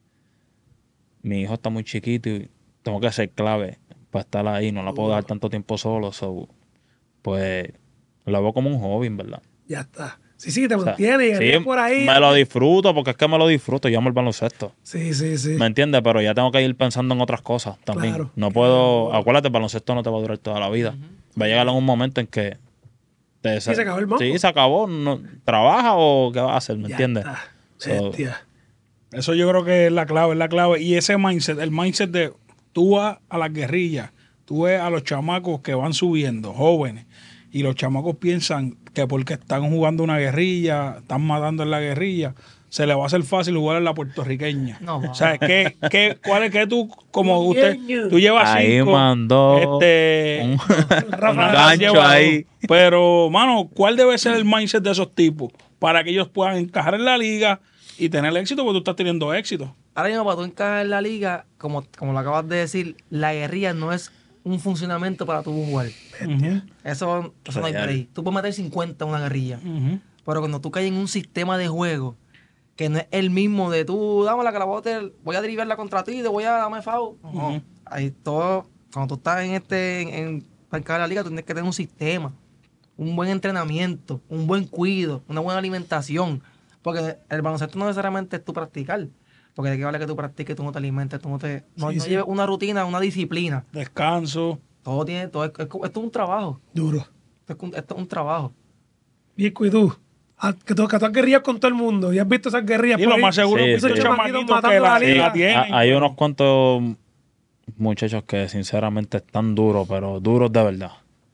mi hijo está muy chiquito y tengo que ser clave para estar ahí, no la puedo dejar tanto tiempo solo, so, pues lo veo como un hobby, en verdad. Ya está. Sí, sí, te O sea, mantiene y sí, ríes por ahí. me lo disfruto porque es que me lo disfruto, yo amo el baloncesto. Sí, sí, sí. ¿Me entiendes? Pero ya tengo que ir pensando en otras cosas también. Claro, no claro. puedo, acuérdate, el baloncesto no te va a durar toda la vida. Va a llegar un momento en que te, Sí, se acabó el mambo. Sí, se acabó. No, ¿trabaja o qué vas a hacer? ¿Me Ya entiendes? está. So, Bestia. Eso yo creo que es la clave, es la clave. Y ese mindset, el mindset de tú vas a las guerrillas, tú ves a los chamacos que van subiendo, jóvenes, y los chamacos piensan que porque están jugando una guerrilla, están matando en la guerrilla, se le va a hacer fácil jugar en la puertorriqueña. No, o sea, ¿qué, qué, ¿cuál es que tú, como Un usted, genio. tú llevas ahí cinco, mandó este, un, Rafa un Nadal gancho lleva ahí. dos. Pero, mano, ¿cuál debe ser el mindset de esos tipos para que ellos puedan encajar en la liga y tener éxito? Porque tú estás teniendo éxito. Ahora mismo, para tú encajar en la liga, como, como lo acabas de decir, la guerrilla no es un funcionamiento para tú jugar. Ujú, Eso, eso no hay Real. break. Tú puedes meter cincuenta en una guerrilla. ujú. Pero cuando tú caes en un sistema de juego que no es el mismo de tú, dame la que la voy a, tener- voy a derivarla contra ti, te voy a darme foul. No. Ujú. Ahí todo, cuando tú estás en este, en, en para encajar la liga, tú tienes que tener un sistema, un buen entrenamiento, un buen cuido, una buena alimentación. Porque el baloncesto no necesariamente es tú practicar. Porque de qué vale que tú practiques, tú no te alimentes, tú no te. No, Sí, no sí. lleves una rutina, una disciplina. Descanso. Todo tiene, todo es, es- esto es un trabajo. Duro. Esto es, un- esto es un trabajo. Vico, ¿y tú? Ah, Que tú, que tú has guerrillas con todo el mundo. Y has visto esas guerrillas Y por lo ahí. más seguro Sí, que esos sí. chamaquitos Matando que la, la que liga. la tienen. Ah, hay pero- unos cuantos muchachos que sinceramente están duros, pero duros de verdad.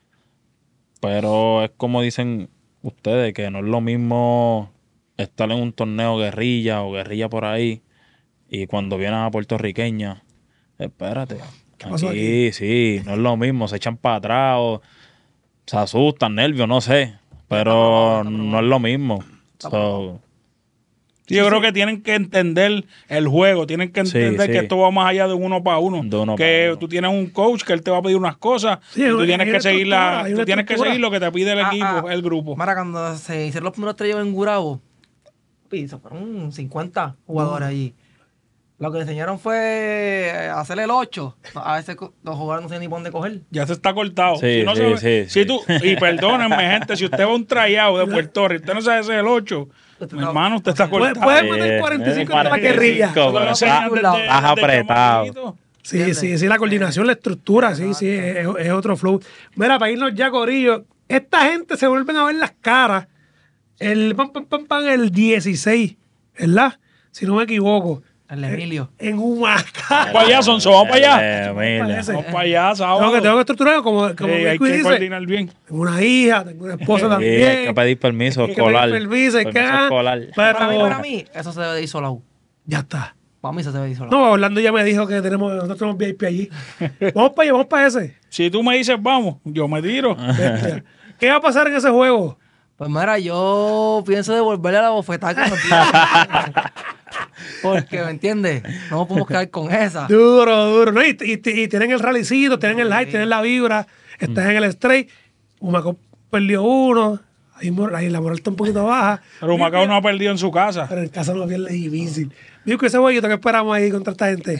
Pero es como dicen ustedes, que no es lo mismo estar en un torneo guerrilla o guerrilla por ahí y cuando vienen a puertorriqueña, espérate. ¿Qué pasó Aquí, sí, no es lo mismo, se echan para atrás o se asustan, nervios, no sé. Pero probado, está no probado. es lo mismo. Está So, probado. Sí, yo creo que tienen que entender el juego, tienen que Sí, entender sí. que esto va más allá de uno para uno. De uno que para uno. tú tienes un coach que él te va a pedir unas cosas Sí, y tú hay tienes una que seguir la, estructura, hay tú una tienes que estructura. seguir lo que te pide el Ah, equipo, ah. el grupo. Mara, cuando se hicieron los primeros tres en Gurabo, pi, se fueron cincuenta jugadores allí. Lo que le enseñaron fue hacer el ocho. A veces co- los jugadores no saben ni por dónde coger. Ya se está cortado. Sí, si no sí, sabe- sí, si sí. tú, y perdónenme, gente, si usted va a un tryout de Puerto Rico, usted no sabe hacer el ocho, Usted mi está- hermano, usted está Puede- cortado. puede Sí, meter eh, cuarenta y cinco en la cuarenta y guerrilla. cinco, Eso lo pero enseñan está- desde- estás desde apretado. chamaquito. Sí, ¿Entiendes? sí, sí, la coordinación, la estructura, sí, sí, es, es otro flow. Mira, para irnos ya, Corillo, esta gente se vuelven a ver las caras el pam, pam, pam, pam, el dieciséis, ¿verdad? Si no me equivoco. El Emilio. En Humacao. Vamos para allá, Sonso, vamos para allá. Eh, mira. Parece. Vamos para allá, sábado. Tengo que, tengo que estructurarlo como, como Sí, hay Vico que dice. coordinar bien. Tengo una hija, tengo una esposa Sí, también. hay que pedir permiso Hay que escolar. pedir permiso, hay que- Permiso escolar. Pero- Para mí, para mí, eso se debe de ir solado. Ya está. Para mí se debe de ir solado. No, Orlando ya me dijo que tenemos, nosotros tenemos V I P allí. Vamos para allá, vamos para ese. Si tú me dices vamos, yo me tiro. Bestia. ¿Qué va a pasar en ese juego? Pues mira, yo pienso devolverle a la bofetada que nos dieron. Porque, ¿me entiendes? No nos podemos quedar con esa. Duro, duro. ¿No? Y, y- y tienen el rallycito, tienen el high, tienen la vibra, estás en el straight. Humacao perdió uno. Ahí, mor- ahí la moral está un poquito baja. Pero Macao no ha perdido en su casa. Pero en casa no pierde difícil. Digo que ese jueguito que esperamos ahí contra esta gente.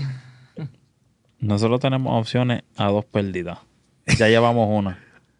Nosotros tenemos opciones a dos pérdidas. Ya llevamos una.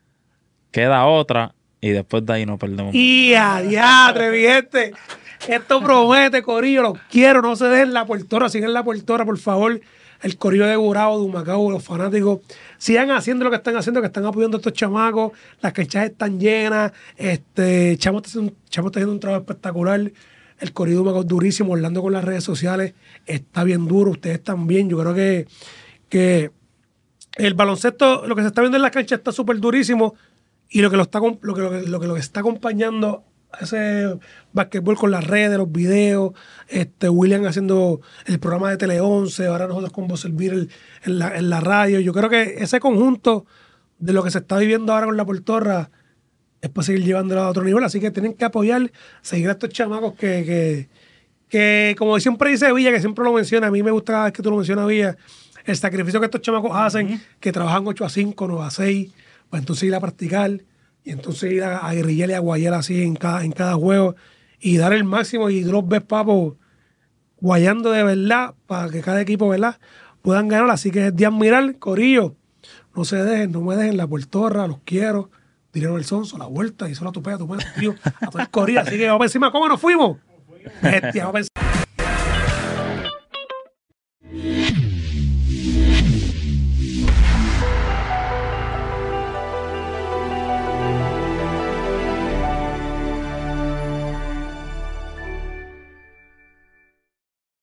Queda otra y después de ahí no perdemos. Y a diatre, mi gente. Esto promete, Corillo. Los quiero. No se dejen la puertora. Sigan la puertora, por favor. El Corillo de Gurabo, de Humacao, los fanáticos. Sigan haciendo lo que están haciendo, que están apoyando a estos chamacos. Las canchas están llenas. Este, Chamo está haciendo, Chamo está haciendo un trabajo espectacular. El Corillo de Humacao es durísimo. Orlando con las redes sociales está bien duro. Ustedes también. Yo creo que, que el baloncesto, lo que se está viendo en las canchas está súper durísimo. Y lo que lo está, com- lo que, lo que, lo que lo está acompañando ese basquetbol con las redes, los videos, este William haciendo el programa de Tele once, ahora nosotros con Voz Servir en la, en la radio. Yo creo que ese conjunto de lo que se está viviendo ahora con la Portorra es para seguir llevándolo a otro nivel, así que tienen que apoyar, seguir a estos chamacos que, que, que como siempre dice Villa, que siempre lo menciona, a mí me gusta cada vez que tú lo mencionas, Villa, el sacrificio que estos chamacos hacen, uh-huh. que trabajan ocho a cinco, nueve a seis, para entonces ir a practicar y entonces ir a, a guerrillar y a guayar así en cada, en cada juego y dar el máximo y dos ves papos guayando de verdad para que cada equipo, ¿verdad?, puedan ganar. Así que es de admirar, corillo, no se dejen, no me dejen, la Portorra, los quiero, dinero el sonso, la vuelta y solo a tu pega, tu pega, tío, a todo el corillo. Así que vamos encima, ¿cómo nos fuimos? Bestia, vamos encima.